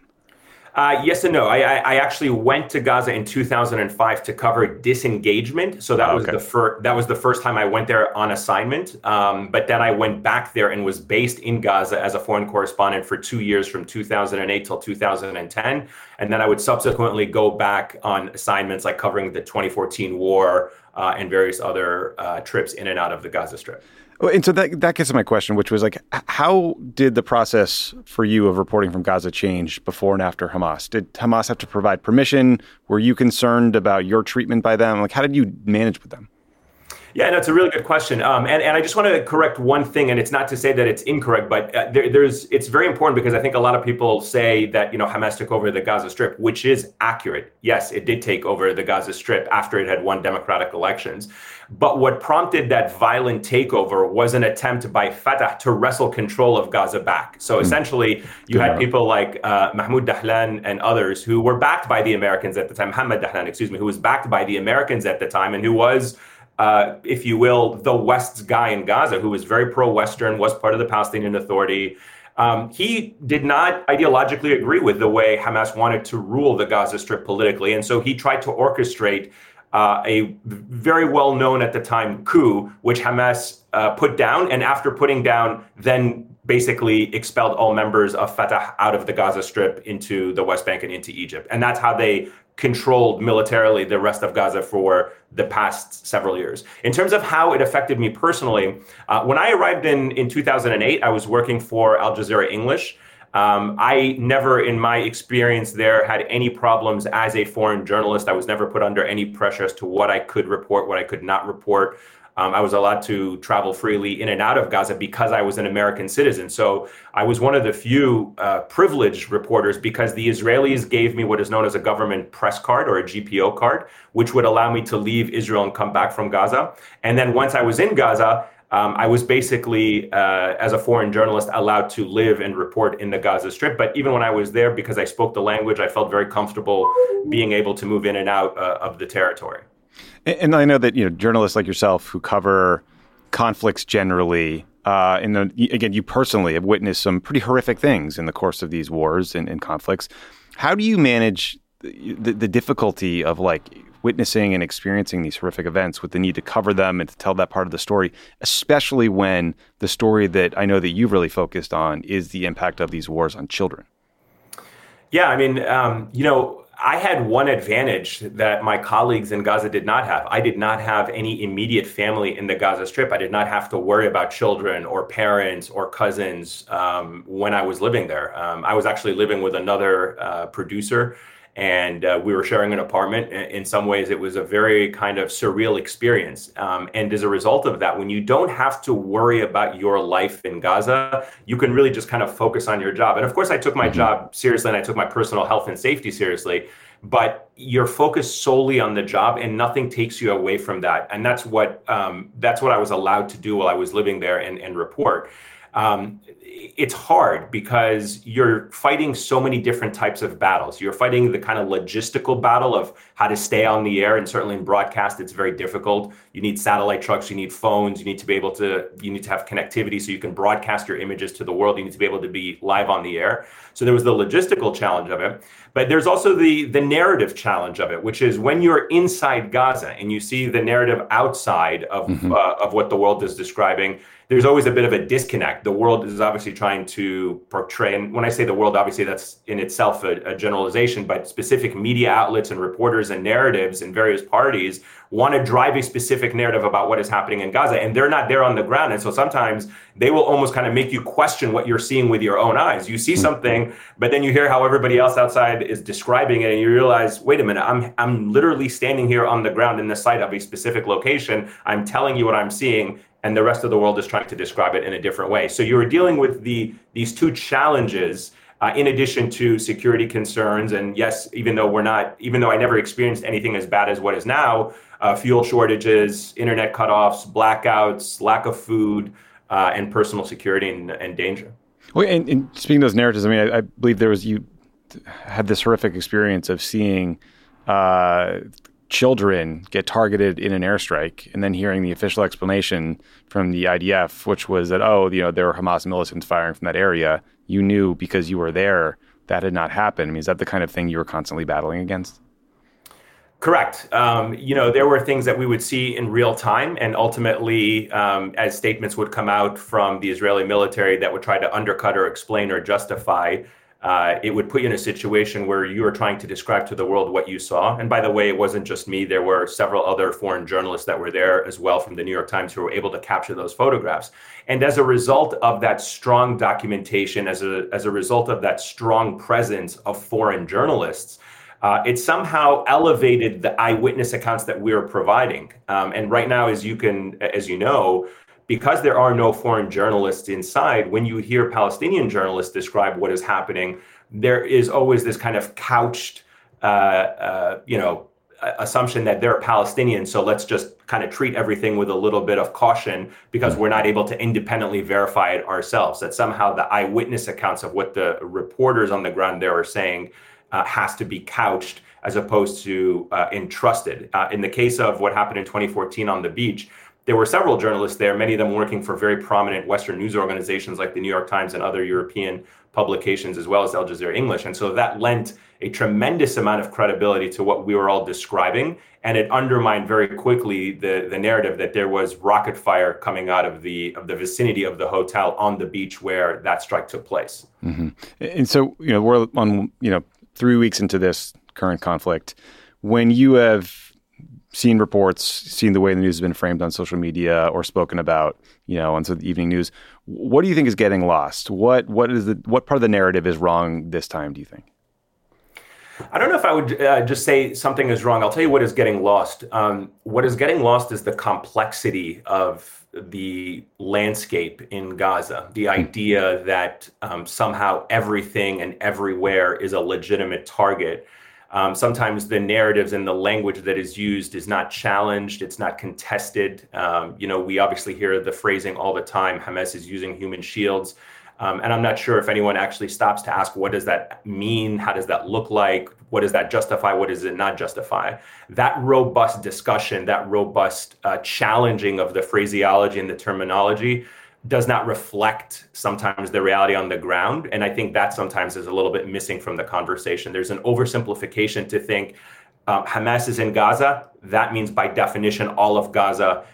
Uh, yes and no. I, I, I actually went to Gaza in two thousand five to cover disengagement. So that oh, was okay. the first. That was the first time I went there on assignment. Um, but then I went back there and was based in Gaza as a foreign correspondent for two years, from two thousand eight till two thousand ten. And then I would subsequently go back on assignments like covering the twenty fourteen war uh, and various other uh, trips in and out of the Gaza Strip. And so that that gets to my question, which was like, how did the process for you of reporting from Gaza change before and after Hamas? Did Hamas have to provide permission? Were you concerned about your treatment by them? Like, how did you manage with them? Yeah, that's a really good question. Um, and, and I just want to correct one thing, and it's not to say that it's incorrect, but uh, there, there's it's very important because I think a lot of people say that, you know, Hamas took over the Gaza Strip, which is accurate. Yes, it did take over the Gaza Strip after it had won democratic elections. But what prompted that violent takeover was an attempt by Fatah to wrestle control of Gaza back. So mm. essentially, you had people like uh, Mahmoud Dahlan and others who were backed by the Americans at the time, Mohammed Dahlan, excuse me, who was backed by the Americans at the time and who was Uh, if you will, the West's guy in Gaza, who was very pro-Western, was part of the Palestinian Authority. Um, he did not ideologically agree with the way Hamas wanted to rule the Gaza Strip politically. And so he tried to orchestrate uh, a very well-known at the time coup, which Hamas uh, put down. And after putting down, then basically expelled all members of Fatah out of the Gaza Strip into the West Bank and into Egypt. And that's how they controlled militarily the rest of Gaza for the past several years. In terms of how it affected me personally, uh, when I arrived in, in two thousand eight, I was working for Al Jazeera English. Um, I never, in my experience there, had any problems as a foreign journalist. I was never put under any pressure as to what I could report, what I could not report. Um, I was allowed to travel freely in and out of Gaza because I was an American citizen. So I was one of the few uh, privileged reporters because the Israelis gave me what is known as a government press card or a G P O card, which would allow me to leave Israel and come back from Gaza. And then once I was in Gaza, um, I was basically, uh, as a foreign journalist, allowed to live and report in the Gaza Strip. But even when I was there, because I spoke the language, I felt very comfortable being able to move in and out uh, of the territory. And I know that, you know, journalists like yourself who cover conflicts generally, uh, and then, again, you personally have witnessed some pretty horrific things in the course of these wars and, and conflicts. How do you manage the, the difficulty of like witnessing and experiencing these horrific events with the need to cover them and to tell that part of the story, especially when the story that I know that you've really focused on is the impact of these wars on children? Yeah, I mean, um, you know, I had one advantage that my colleagues in Gaza did not have. I did not have any immediate family in the Gaza Strip. I did not have to worry about children or parents or cousins um, when I was living there. Um, I was actually living with another uh, producer, and uh, we were sharing an apartment. In some ways, it was a very kind of surreal experience. Um, and as a result of that, when you don't have to worry about your life in Gaza, you can really just kind of focus on your job. And of course, I took my job seriously, and I took my personal health and safety seriously. But you're focused solely on the job, and nothing takes you away from that. And that's what um, that's what I was allowed to do while I was living there and, and report. Um, it's hard because you're fighting so many different types of battles. You're fighting the kind of logistical battle of how to stay on the air. And certainly in broadcast, it's very difficult. You need satellite trucks, you need phones, you need to be able to, you need to have connectivity so you can broadcast your images to the world. You need to be able to be live on the air. So there was the logistical challenge of it. But there's also the, the narrative challenge of it, which is when you're inside Gaza and you see the narrative outside of, mm-hmm. uh, of what the world is describing, there's always a bit of a disconnect. The world is obviously trying to portray, and when I say the world, obviously that's in itself a, a generalization, but specific media outlets and reporters and narratives in various parties want to drive a specific narrative about what is happening in Gaza, and they're not there on the ground. And so sometimes they will almost kind of make you question what you're seeing with your own eyes. You see something, but then you hear how everybody else outside is describing it, and you realize, wait a minute, I'm I'm literally standing here on the ground in the site of a specific location. I'm telling you what I'm seeing, and the rest of the world is trying to describe it in a different way. So you're dealing with the these two challenges uh, in addition to security concerns. And yes, even though we're not, even though I never experienced anything as bad as what is now, uh, fuel shortages, internet cutoffs, blackouts, lack of food, uh, and personal security and, and danger. Well, and, and speaking of those narratives, I mean, I, I believe there was, you had this horrific experience of seeing uh, children get targeted in an airstrike, and then hearing the official explanation from the I D F, which was that, oh, you know, there were Hamas militants firing from that area. You knew because you were there that had not happened. I mean, is that the kind of thing you were constantly battling against? Correct. Um, you know, there were things that we would see in real time, and ultimately, um, as statements would come out from the Israeli military that would try to undercut or explain or justify uh, it would put you in a situation where you were trying to describe to the world what you saw. And by the way, it wasn't just me. There were several other foreign journalists that were there as well from the New York Times who were able to capture those photographs. And as a result of that strong documentation, as a, as a result of that strong presence of foreign journalists, uh, it somehow elevated the eyewitness accounts that we were providing. Um, and right now, as you can, as you know, because there are no foreign journalists inside, when you hear Palestinian journalists describe what is happening, there is always this kind of couched, uh, uh, you know, assumption that they're Palestinian. So let's just kind of treat everything with a little bit of caution because we're not able to independently verify it ourselves. That somehow the eyewitness accounts of what the reporters on the ground there are saying uh, has to be couched as opposed to uh, entrusted. Uh, in the case of what happened in twenty fourteen on the beach, there were several journalists there, many of them working for very prominent Western news organizations like the New York Times and other European publications, as well as Al Jazeera English. And so that lent a tremendous amount of credibility to what we were all describing. And it undermined very quickly the, the narrative that there was rocket fire coming out of the of the vicinity of the hotel on the beach where that strike took place. Mm-hmm. And so, you know, we're on, you know, three weeks into this current conflict. When you have seen reports, seen the way the news has been framed on social media or spoken about, you know, on some of the evening news, what do you think is getting lost? What what is the what part of the narrative is wrong this time, do you think? I don't know if I would uh, just say something is wrong. I'll tell you what is getting lost. Um, what is getting lost is the complexity of the landscape in Gaza, the idea that um, somehow everything and everywhere is a legitimate target. Um, sometimes the narratives and the language that is used is not challenged. It's not contested. Um, you know, we obviously hear the phrasing all the time, Hamas is using human shields. Um, and I'm not sure if anyone actually stops to ask, what does that mean? How does that look like? What does that justify? What does it not justify? That robust discussion, that robust uh, challenging of the phraseology and the terminology does not reflect sometimes the reality on the ground. And I think that sometimes is a little bit missing from the conversation. There's an oversimplification to think um, Hamas is in Gaza. That means by definition, all of Gaza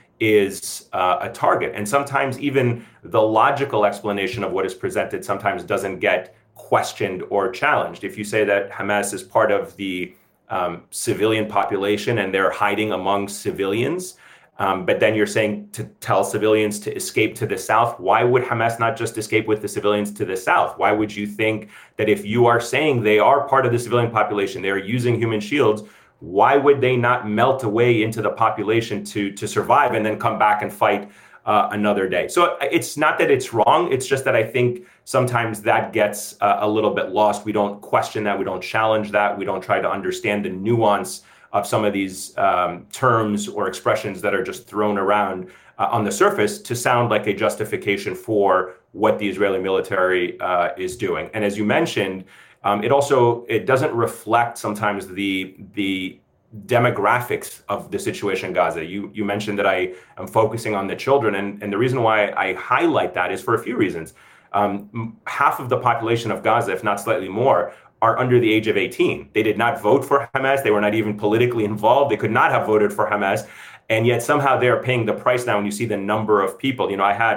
is uh, a target. And sometimes even the logical explanation of what is presented sometimes doesn't get questioned or challenged. If you say that Hamas is part of the um, civilian population and they're hiding among civilians, Um, but then you're saying to tell civilians to escape to the south. Why would Hamas not just escape with the civilians to the south? Why would you think that if you are saying they are part of the civilian population, they are using human shields, why would they not melt away into the population to, to survive and then come back and fight uh, another day? So it's not that it's wrong. It's just that I think sometimes that gets uh, a little bit lost. We don't question that. We don't challenge that. We don't try to understand the nuance of some of these um, terms or expressions that are just thrown around uh, on the surface to sound like a justification for what the Israeli military uh, is doing. And as you mentioned, um, it also, it doesn't reflect sometimes the the demographics of the situation in Gaza. You you mentioned that I am focusing on the children, and, and the reason why I highlight that is for a few reasons. Um, half of the population of Gaza, if not slightly more, are under the age of eighteen. They did not vote for Hamas. They were not even politically involved. They could not have voted for Hamas. And yet somehow they're paying the price now when you see the number of people. You know, I had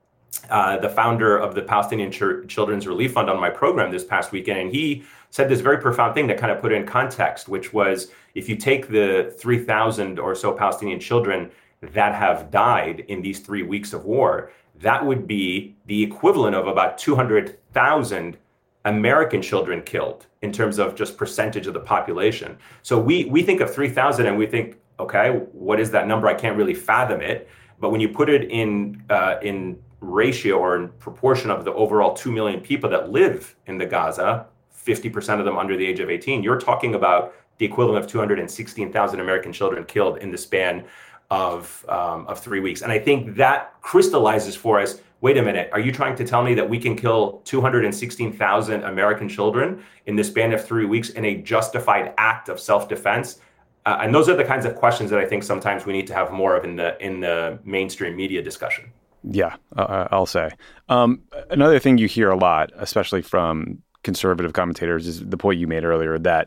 uh, the founder of the Palestinian Ch- Children's Relief Fund on my program this past weekend, and he said this very profound thing that kind of put it in context, which was if you take the three thousand or so Palestinian children that have died in these three weeks of war, that would be the equivalent of about two hundred thousand American children killed in terms of just percentage of the population. So we we think of three thousand and we think, okay, what is that number? I can't really fathom it. But when you put it in uh, in ratio or in proportion of the overall two million people that live in the Gaza, fifty percent of them under the age of eighteen, you're talking about the equivalent of two hundred sixteen thousand American children killed in the span of um, of three weeks. And I think that crystallizes for us, wait a minute, are you trying to tell me that we can kill two hundred sixteen thousand American children in the span of three weeks in a justified act of self-defense? Uh, and those are the kinds of questions that I think sometimes we need to have more of in the in the mainstream media discussion. Yeah, uh, I'll say. Um, another thing you hear a lot, especially from conservative commentators, is the point you made earlier that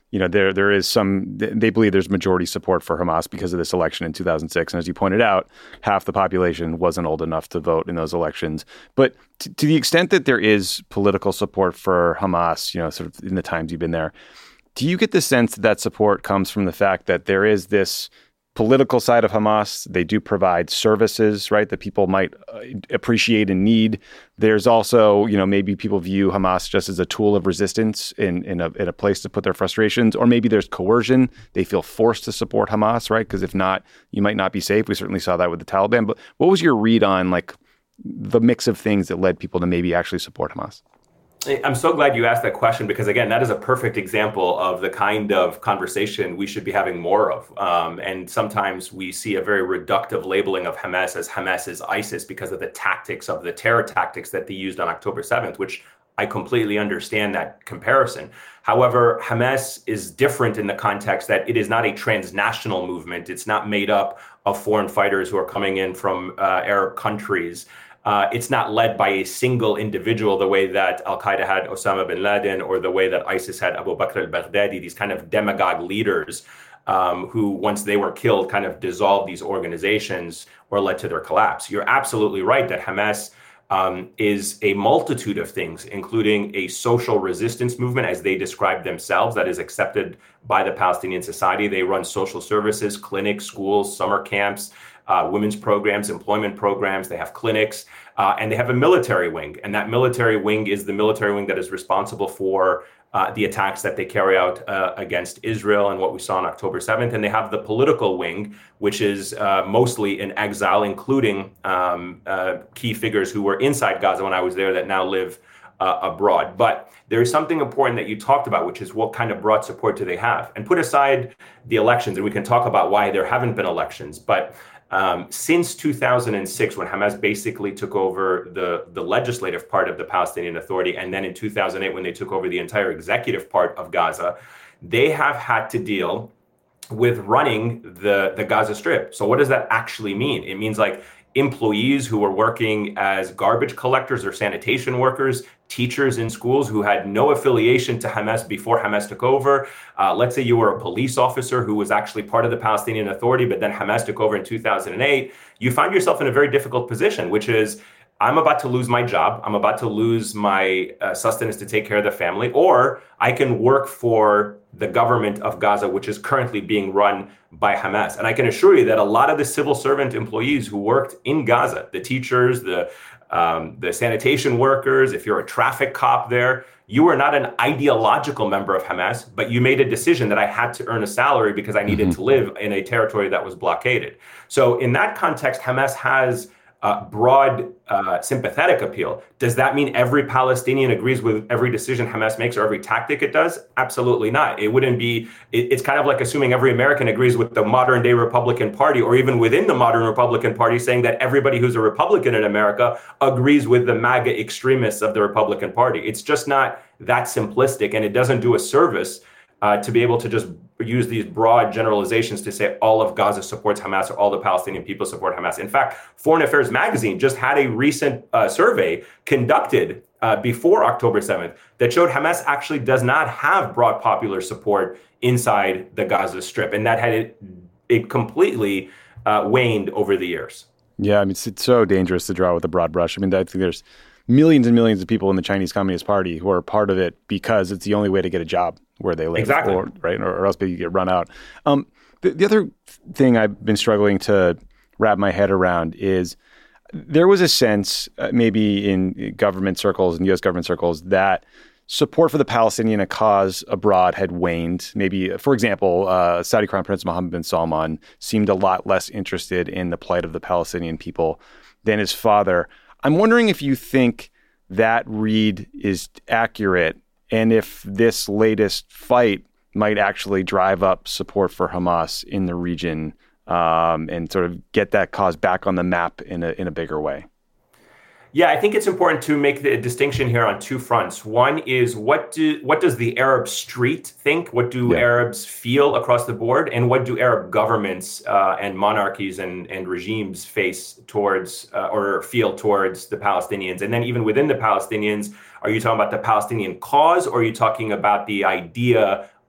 you know, there there is some, they believe there's majority support for Hamas because of this election in two thousand six. And as you pointed out, half the population wasn't old enough to vote in those elections. But t- to the extent that there is political support for Hamas, you know, sort of in the times you've been there, do you get the sense that that support comes from the fact that there is this political side of Hamas? They do provide services, right, that people might uh, appreciate and need. There's also, you know, maybe people view Hamas just as a tool of resistance in, in, a, in a place to put their frustrations, or maybe there's coercion. They feel forced to support Hamas, right? Because if not, you might not be safe. We certainly saw that with the Taliban. But what was your read on, like, the mix of things that led people to maybe actually support Hamas? I'm so glad you asked that question, because, again, that is a perfect example of the kind of conversation we should be having more of. Um, and sometimes we see a very reductive labeling of Hamas as Hamas is ISIS because of the tactics of the terror tactics that they used on October seventh, which I completely understand that comparison. However, Hamas is different in the context that it is not a transnational movement. It's not made up of foreign fighters who are coming in from uh, Arab countries. Uh, it's not led by a single individual the way that Al-Qaeda had Osama bin Laden, or the way that ISIS had Abu Bakr al-Baghdadi, these kind of demagogue leaders um, who, once they were killed, kind of dissolved these organizations or led to their collapse. You're absolutely right that Hamas um, is a multitude of things, including a social resistance movement, as they describe themselves, that is accepted by the Palestinian society. They run social services, clinics, schools, summer camps, Uh, women's programs, employment programs. They have clinics, uh, and they have a military wing. And that military wing is the military wing that is responsible for uh, the attacks that they carry out uh, against Israel and what we saw on October seventh. And they have the political wing, which is uh, mostly in exile, including um, uh, key figures who were inside Gaza when I was there that now live uh, abroad. But there is something important that you talked about, which is what kind of broad support do they have? And put aside the elections, and we can talk about why there haven't been elections, but Um, since two thousand six, when Hamas basically took over the, the legislative part of the Palestinian Authority, and then in two thousand eight, when they took over the entire executive part of Gaza, they have had to deal with running the, the Gaza Strip. So what does that actually mean? It means like employees who were working as garbage collectors or sanitation workers, teachers in schools who had no affiliation to Hamas before Hamas took over. Uh, let's say you were a police officer who was actually part of the Palestinian Authority, but then Hamas took over in two thousand eight. You find yourself in a very difficult position, which is, I'm about to lose my job. I'm about to lose my uh, sustenance to take care of the family, or I can work for the government of Gaza, which is currently being run by Hamas. And I can assure you that a lot of the civil servant employees who worked in Gaza, the teachers, the um, the sanitation workers, if you're a traffic cop there, you were not an ideological member of Hamas, but you made a decision that I had to earn a salary because I needed mm-hmm. to live in a territory that was blockaded. So in that context, Hamas has Uh, broad uh, sympathetic appeal. Does that mean every Palestinian agrees with every decision Hamas makes or every tactic it does? Absolutely not. It wouldn't be, it, it's kind of like assuming every American agrees with the modern day Republican Party, or even within the modern Republican Party, saying that everybody who's a Republican in America agrees with the MAGA extremists of the Republican Party. It's just not that simplistic, and it doesn't do a service uh, to be able to just use these broad generalizations to say all of Gaza supports Hamas or all the Palestinian people support Hamas. In fact, Foreign Affairs Magazine just had a recent uh, survey conducted uh, before October seventh that showed Hamas actually does not have broad popular support inside the Gaza Strip, and that had it, it completely uh, waned over the years. Yeah, I mean, it's, it's so dangerous to draw with a broad brush. I mean, I think there's millions and millions of people in the Chinese Communist Party who are part of it because it's the only way to get a job where they live, exactly. or, right, or, or else you get run out. Um, the, the other thing I've been struggling to wrap my head around is there was a sense, uh, maybe in government circles and U S government circles, that support for the Palestinian cause abroad had waned. Maybe, for example, uh, Saudi Crown Prince Mohammed bin Salman seemed a lot less interested in the plight of the Palestinian people than his father. I'm wondering if you think that read is accurate, and if this latest fight might actually drive up support for Hamas in the region um, and sort of get that cause back on the map in a in a bigger way. Yeah, I think it's important to make the distinction here on two fronts. One is what do what does the Arab street think? What do yeah. Arabs feel across the board? And what do Arab governments uh, and monarchies and, and regimes face towards uh, or feel towards the Palestinians? And then even within the Palestinians, are you talking about the Palestinian cause, or are you talking about the idea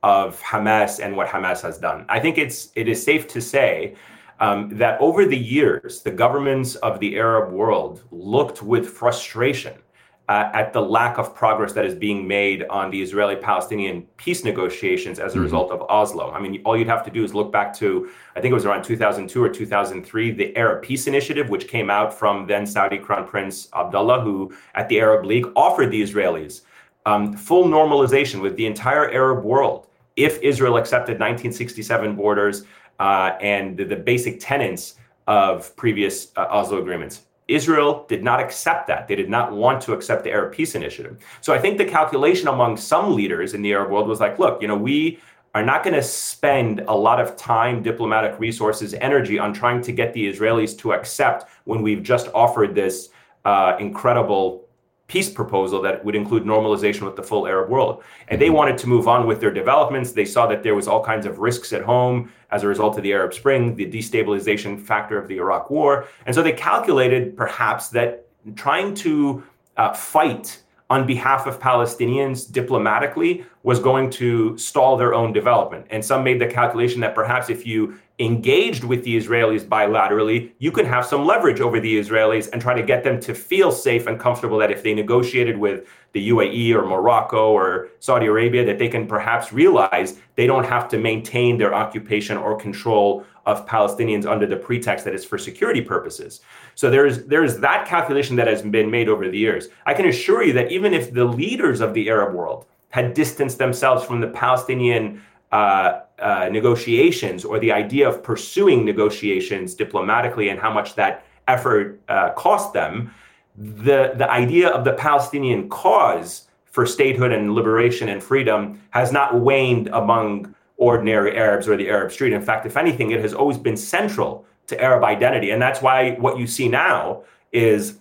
of Hamas and what Hamas has done. I think it's it is safe to say um, that over the years, the governments of the Arab world looked with frustration uh, at the lack of progress that is being made on the Israeli-Palestinian peace negotiations as a mm-hmm. result of Oslo. I mean, all you'd have to do is look back to, I think it was around two thousand two or two thousand three, the Arab Peace Initiative, which came out from then Saudi Crown Prince Abdullah, who at the Arab League offered the Israelis um, full normalization with the entire Arab world if Israel accepted nineteen sixty-seven borders uh, and the, the basic tenets of previous uh, Oslo agreements. Israel did not accept that. They did not want to accept the Arab Peace Initiative. So I think the calculation among some leaders in the Arab world was like, look, you know, we are not going to spend a lot of time, diplomatic resources, energy on trying to get the Israelis to accept when we've just offered this uh, incredible peace proposal that would include normalization with the full Arab world. And they wanted to move on with their developments. They saw that there was all kinds of risks at home as a result of the Arab Spring, the destabilization factor of the Iraq War. And so they calculated perhaps that trying to uh, fight on behalf of Palestinians diplomatically was going to stall their own development. And some made the calculation that perhaps if you engaged with the Israelis bilaterally, you could have some leverage over the Israelis and try to get them to feel safe and comfortable that if they negotiated with the U A E or Morocco or Saudi Arabia, that they can perhaps realize they don't have to maintain their occupation or control of Palestinians under the pretext that it's for security purposes. So there's there's that calculation that has been made over the years. I can assure you that even if the leaders of the Arab world had distanced themselves from the Palestinian uh, uh, negotiations or the idea of pursuing negotiations diplomatically and how much that effort uh, cost them, the, the idea of the Palestinian cause for statehood and liberation and freedom has not waned among ordinary Arabs or the Arab street. In fact, if anything, it has always been central to Arab identity. And that's why what you see now is,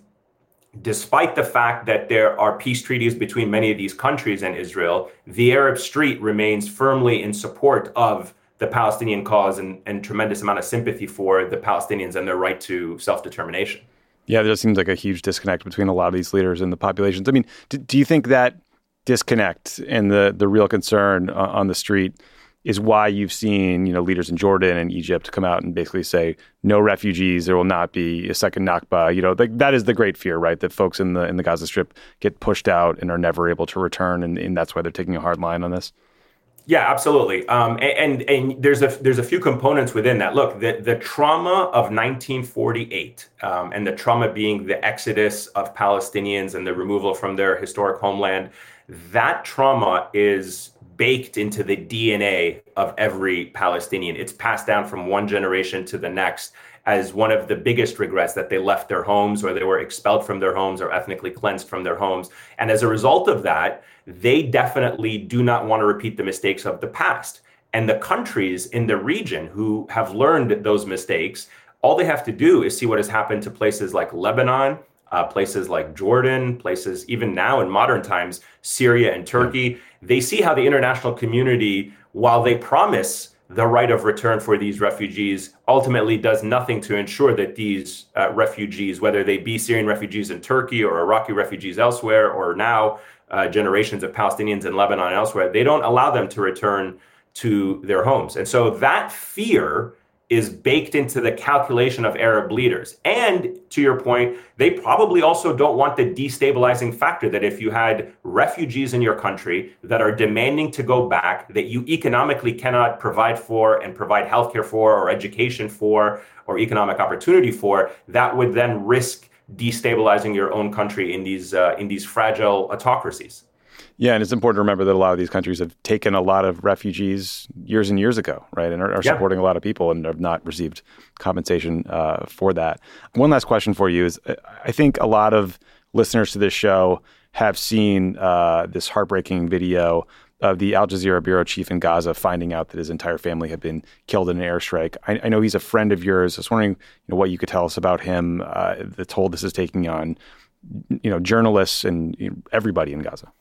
despite the fact that there are peace treaties between many of these countries and Israel, the Arab street remains firmly in support of the Palestinian cause and, and tremendous amount of sympathy for the Palestinians and their right to self-determination. Yeah, there seems like a huge disconnect between a lot of these leaders and the populations. I mean, do, do you think that disconnect and the, the real concern uh, on the street is why you've seen, you know, leaders in Jordan and Egypt come out and basically say, no refugees, there will not be a second Nakba. You know, like, that is the great fear, right? That folks in the in the Gaza Strip get pushed out and are never able to return. And, and that's why they're taking a hard line on this. Yeah, absolutely. Um, and, and and there's a there's a few components within that. Look, the, the trauma of nineteen forty-eight um, and the trauma being the exodus of Palestinians and the removal from their historic homeland, that trauma is baked into the D N A of every Palestinian. It's passed down from one generation to the next as one of the biggest regrets, that they left their homes or they were expelled from their homes or ethnically cleansed from their homes. And as a result of that, they definitely do not want to repeat the mistakes of the past. And the countries in the region who have learned those mistakes, all they have to do is see what has happened to places like Lebanon, Uh, places like Jordan, places even now in modern times, Syria and Turkey. They see how the international community, while they promise the right of return for these refugees, ultimately does nothing to ensure that these uh, refugees, whether they be Syrian refugees in Turkey or Iraqi refugees elsewhere, or now uh, generations of Palestinians in Lebanon and elsewhere, they don't allow them to return to their homes. And so that fear is baked into the calculation of Arab leaders. And to your point, they probably also don't want the destabilizing factor that if you had refugees in your country that are demanding to go back, that you economically cannot provide for and provide healthcare for or education for or economic opportunity for, that would then risk destabilizing your own country in these uh, in these fragile autocracies. Yeah, and it's important to remember that a lot of these countries have taken a lot of refugees years and years ago, right, and are, are yeah. supporting a lot of people and have not received compensation uh, for that. One last question for you is, I think a lot of listeners to this show have seen uh, this heartbreaking video of the Al Jazeera bureau chief in Gaza finding out that his entire family had been killed in an airstrike. I, I know he's a friend of yours. I was wondering, you know, what you could tell us about him, uh, the toll this is taking on, you know, journalists and you know, everybody in Gaza.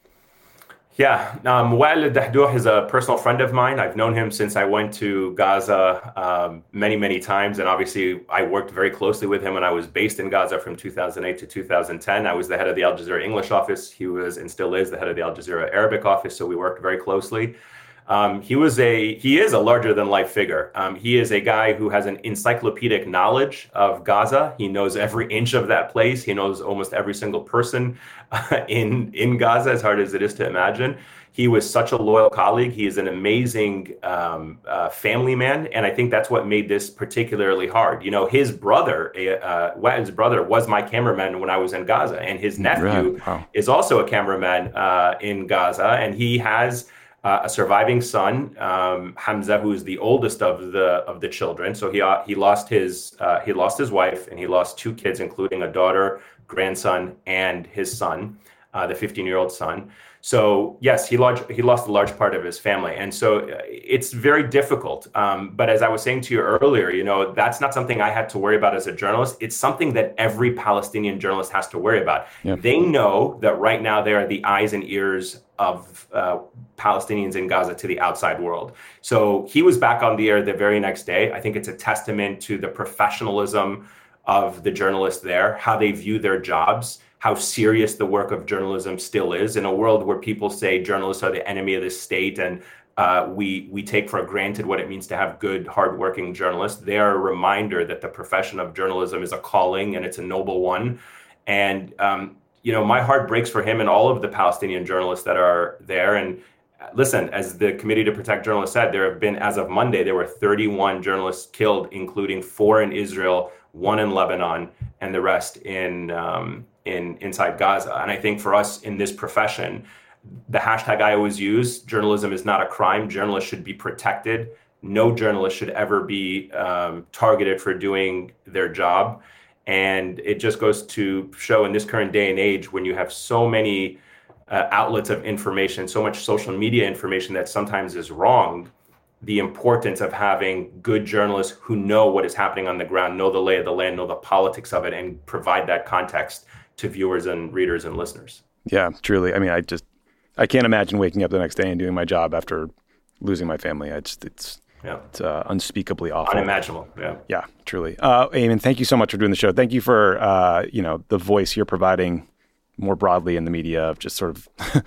Yeah, um, Wael al-Dahdouh is a personal friend of mine. I've known him since I went to Gaza um, many, many times. And obviously, I worked very closely with him when I was based in Gaza from two thousand eight to two thousand ten. I was the head of the Al Jazeera English office. He was and still is the head of the Al Jazeera Arabic office. So we worked very closely. Um, he was a he is a larger than life figure. Um, he is a guy who has an encyclopedic knowledge of Gaza. He knows every inch of that place. He knows almost every single person uh, in in Gaza, as hard as it is to imagine. He was such a loyal colleague. He is an amazing um, uh, family man, and I think that's what made this particularly hard. You know, his brother, uh, Watan's brother, was my cameraman when I was in Gaza, and his nephew right. Wow. is also a cameraman uh, in Gaza, and he has uh, a surviving son, um, Hamza, who is the oldest of the of the children. So he uh, he lost his uh, he lost his wife, and he lost two kids, including a daughter, grandson, and his son, uh, the fifteen-year-old son. So yes, he large, he lost a large part of his family, and so it's very difficult. Um, but as I was saying to you earlier, you know, that's not something I had to worry about as a journalist. It's something that every Palestinian journalist has to worry about. Yep. They know that right now they are the eyes and ears of uh, Palestinians in Gaza to the outside world. So he was back on the air the very next day. I think it's a testament to the professionalism of the journalists there, how they view their jobs, how serious the work of journalism still is in a world where people say journalists are the enemy of the state, and uh, we we take for granted what it means to have good, hardworking journalists. They are a reminder that the profession of journalism is a calling and it's a noble one. And um, you know, my heart breaks for him and all of the Palestinian journalists that are there. And listen, as the Committee to Protect Journalists said, there have been, as of Monday, there were thirty-one journalists killed, including four in Israel, one in Lebanon, and the rest in um, in inside Gaza. And I think for us in this profession, the hashtag I always use, journalism is not a crime. Journalists should be protected. No journalist should ever be um, targeted for doing their job. And it just goes to show in this current day and age, when you have so many uh, outlets of information, so much social media information that sometimes is wrong, the importance of having good journalists who know what is happening on the ground, know the lay of the land, know the politics of it, and provide that context to viewers and readers and listeners. Yeah, truly. I mean, I just, I can't imagine waking up the next day and doing my job after losing my family. I just, it's, yeah. it's uh, unspeakably awful. Unimaginable. Yeah. Yeah, truly. Uh, Eamon, thank you so much for doing the show. Thank you for, uh, you know, the voice you're providing more broadly in the media of just sort of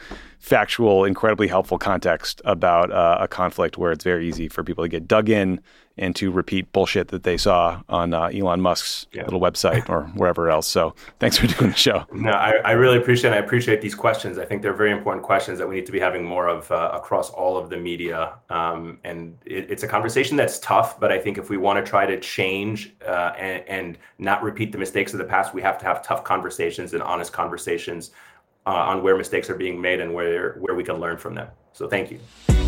factual, incredibly helpful context about uh, a conflict where it's very easy for people to get dug in and to repeat bullshit that they saw on uh, Elon Musk's yeah. little website or wherever else. So thanks for doing the show. No, I, I really appreciate it. I appreciate these questions. I think they're very important questions that we need to be having more of uh, across all of the media. Um, and it, it's a conversation that's tough, but I think if we want to try to change uh, and, and not repeat the mistakes of the past, we have to have tough conversations and honest conversations uh, on where mistakes are being made and where, where we can learn from them. So thank you.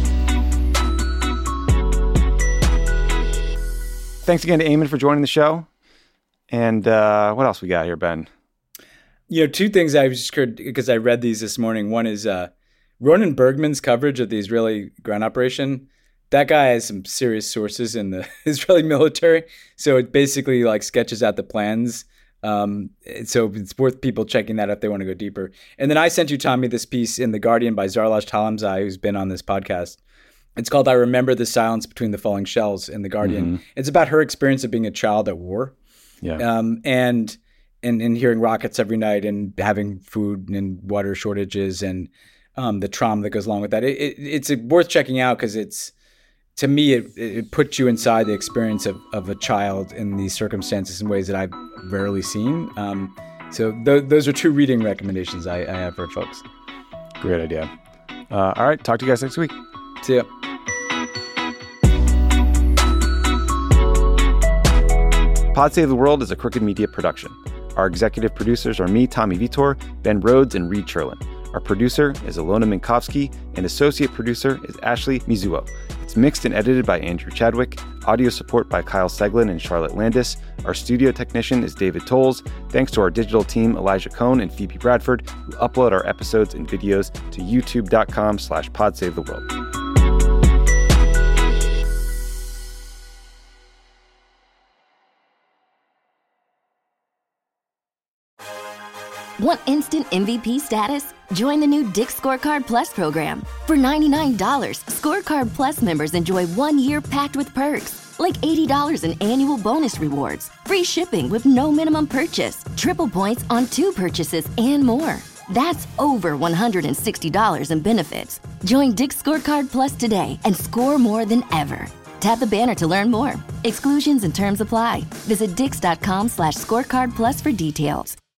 Thanks again to Eamon for joining the show. And uh, what else we got here, Ben? You know, two things I just heard because I read these this morning. One is uh, Ronan Bergman's coverage of the Israeli ground operation. That guy has some serious sources in the Israeli military. So it basically like sketches out the plans. Um, so it's worth people checking that if they want to go deeper. And then I sent you, Tommy, this piece in The Guardian by Zarlash Talamzai, who's been on this podcast. It's called I Remember the Silence Between the Falling Shells in The Guardian. Mm-hmm. It's about her experience of being a child at war. Yeah. Um, and, and and hearing rockets every night and having food and water shortages and um, the trauma that goes along with that. It, it, it's worth checking out because it's, to me, it, it puts you inside the experience of, of a child in these circumstances in ways that I've rarely seen. Um, so th- those are two reading recommendations I, I have for folks. Great idea. Uh, all right. Talk to you guys next week. See ya. Pod Save the World is a Crooked Media production. Our executive producers are me, Tommy Vitor, Ben Rhodes, and Reed Cherlin. Our producer is Alona Minkowski, and associate producer is Ashley Mizuo. It's mixed and edited by Andrew Chadwick. Audio support by Kyle Seglin and Charlotte Landis. Our studio technician is David Tolles. Thanks to our digital team, Elijah Cohn and Phoebe Bradford, who upload our episodes and videos to youtube.com slash podsavetheworld. Want instant M V P status? Join the new Dick's Scorecard Plus program. For ninety-nine dollars, Scorecard Plus members enjoy one year packed with perks, like eighty dollars in annual bonus rewards, free shipping with no minimum purchase, triple points on two purchases, and more. That's over one hundred sixty dollars in benefits. Join Dick's Scorecard Plus today and score more than ever. Tap the banner to learn more. Exclusions and terms apply. Visit dix.com slash scorecard plus for details.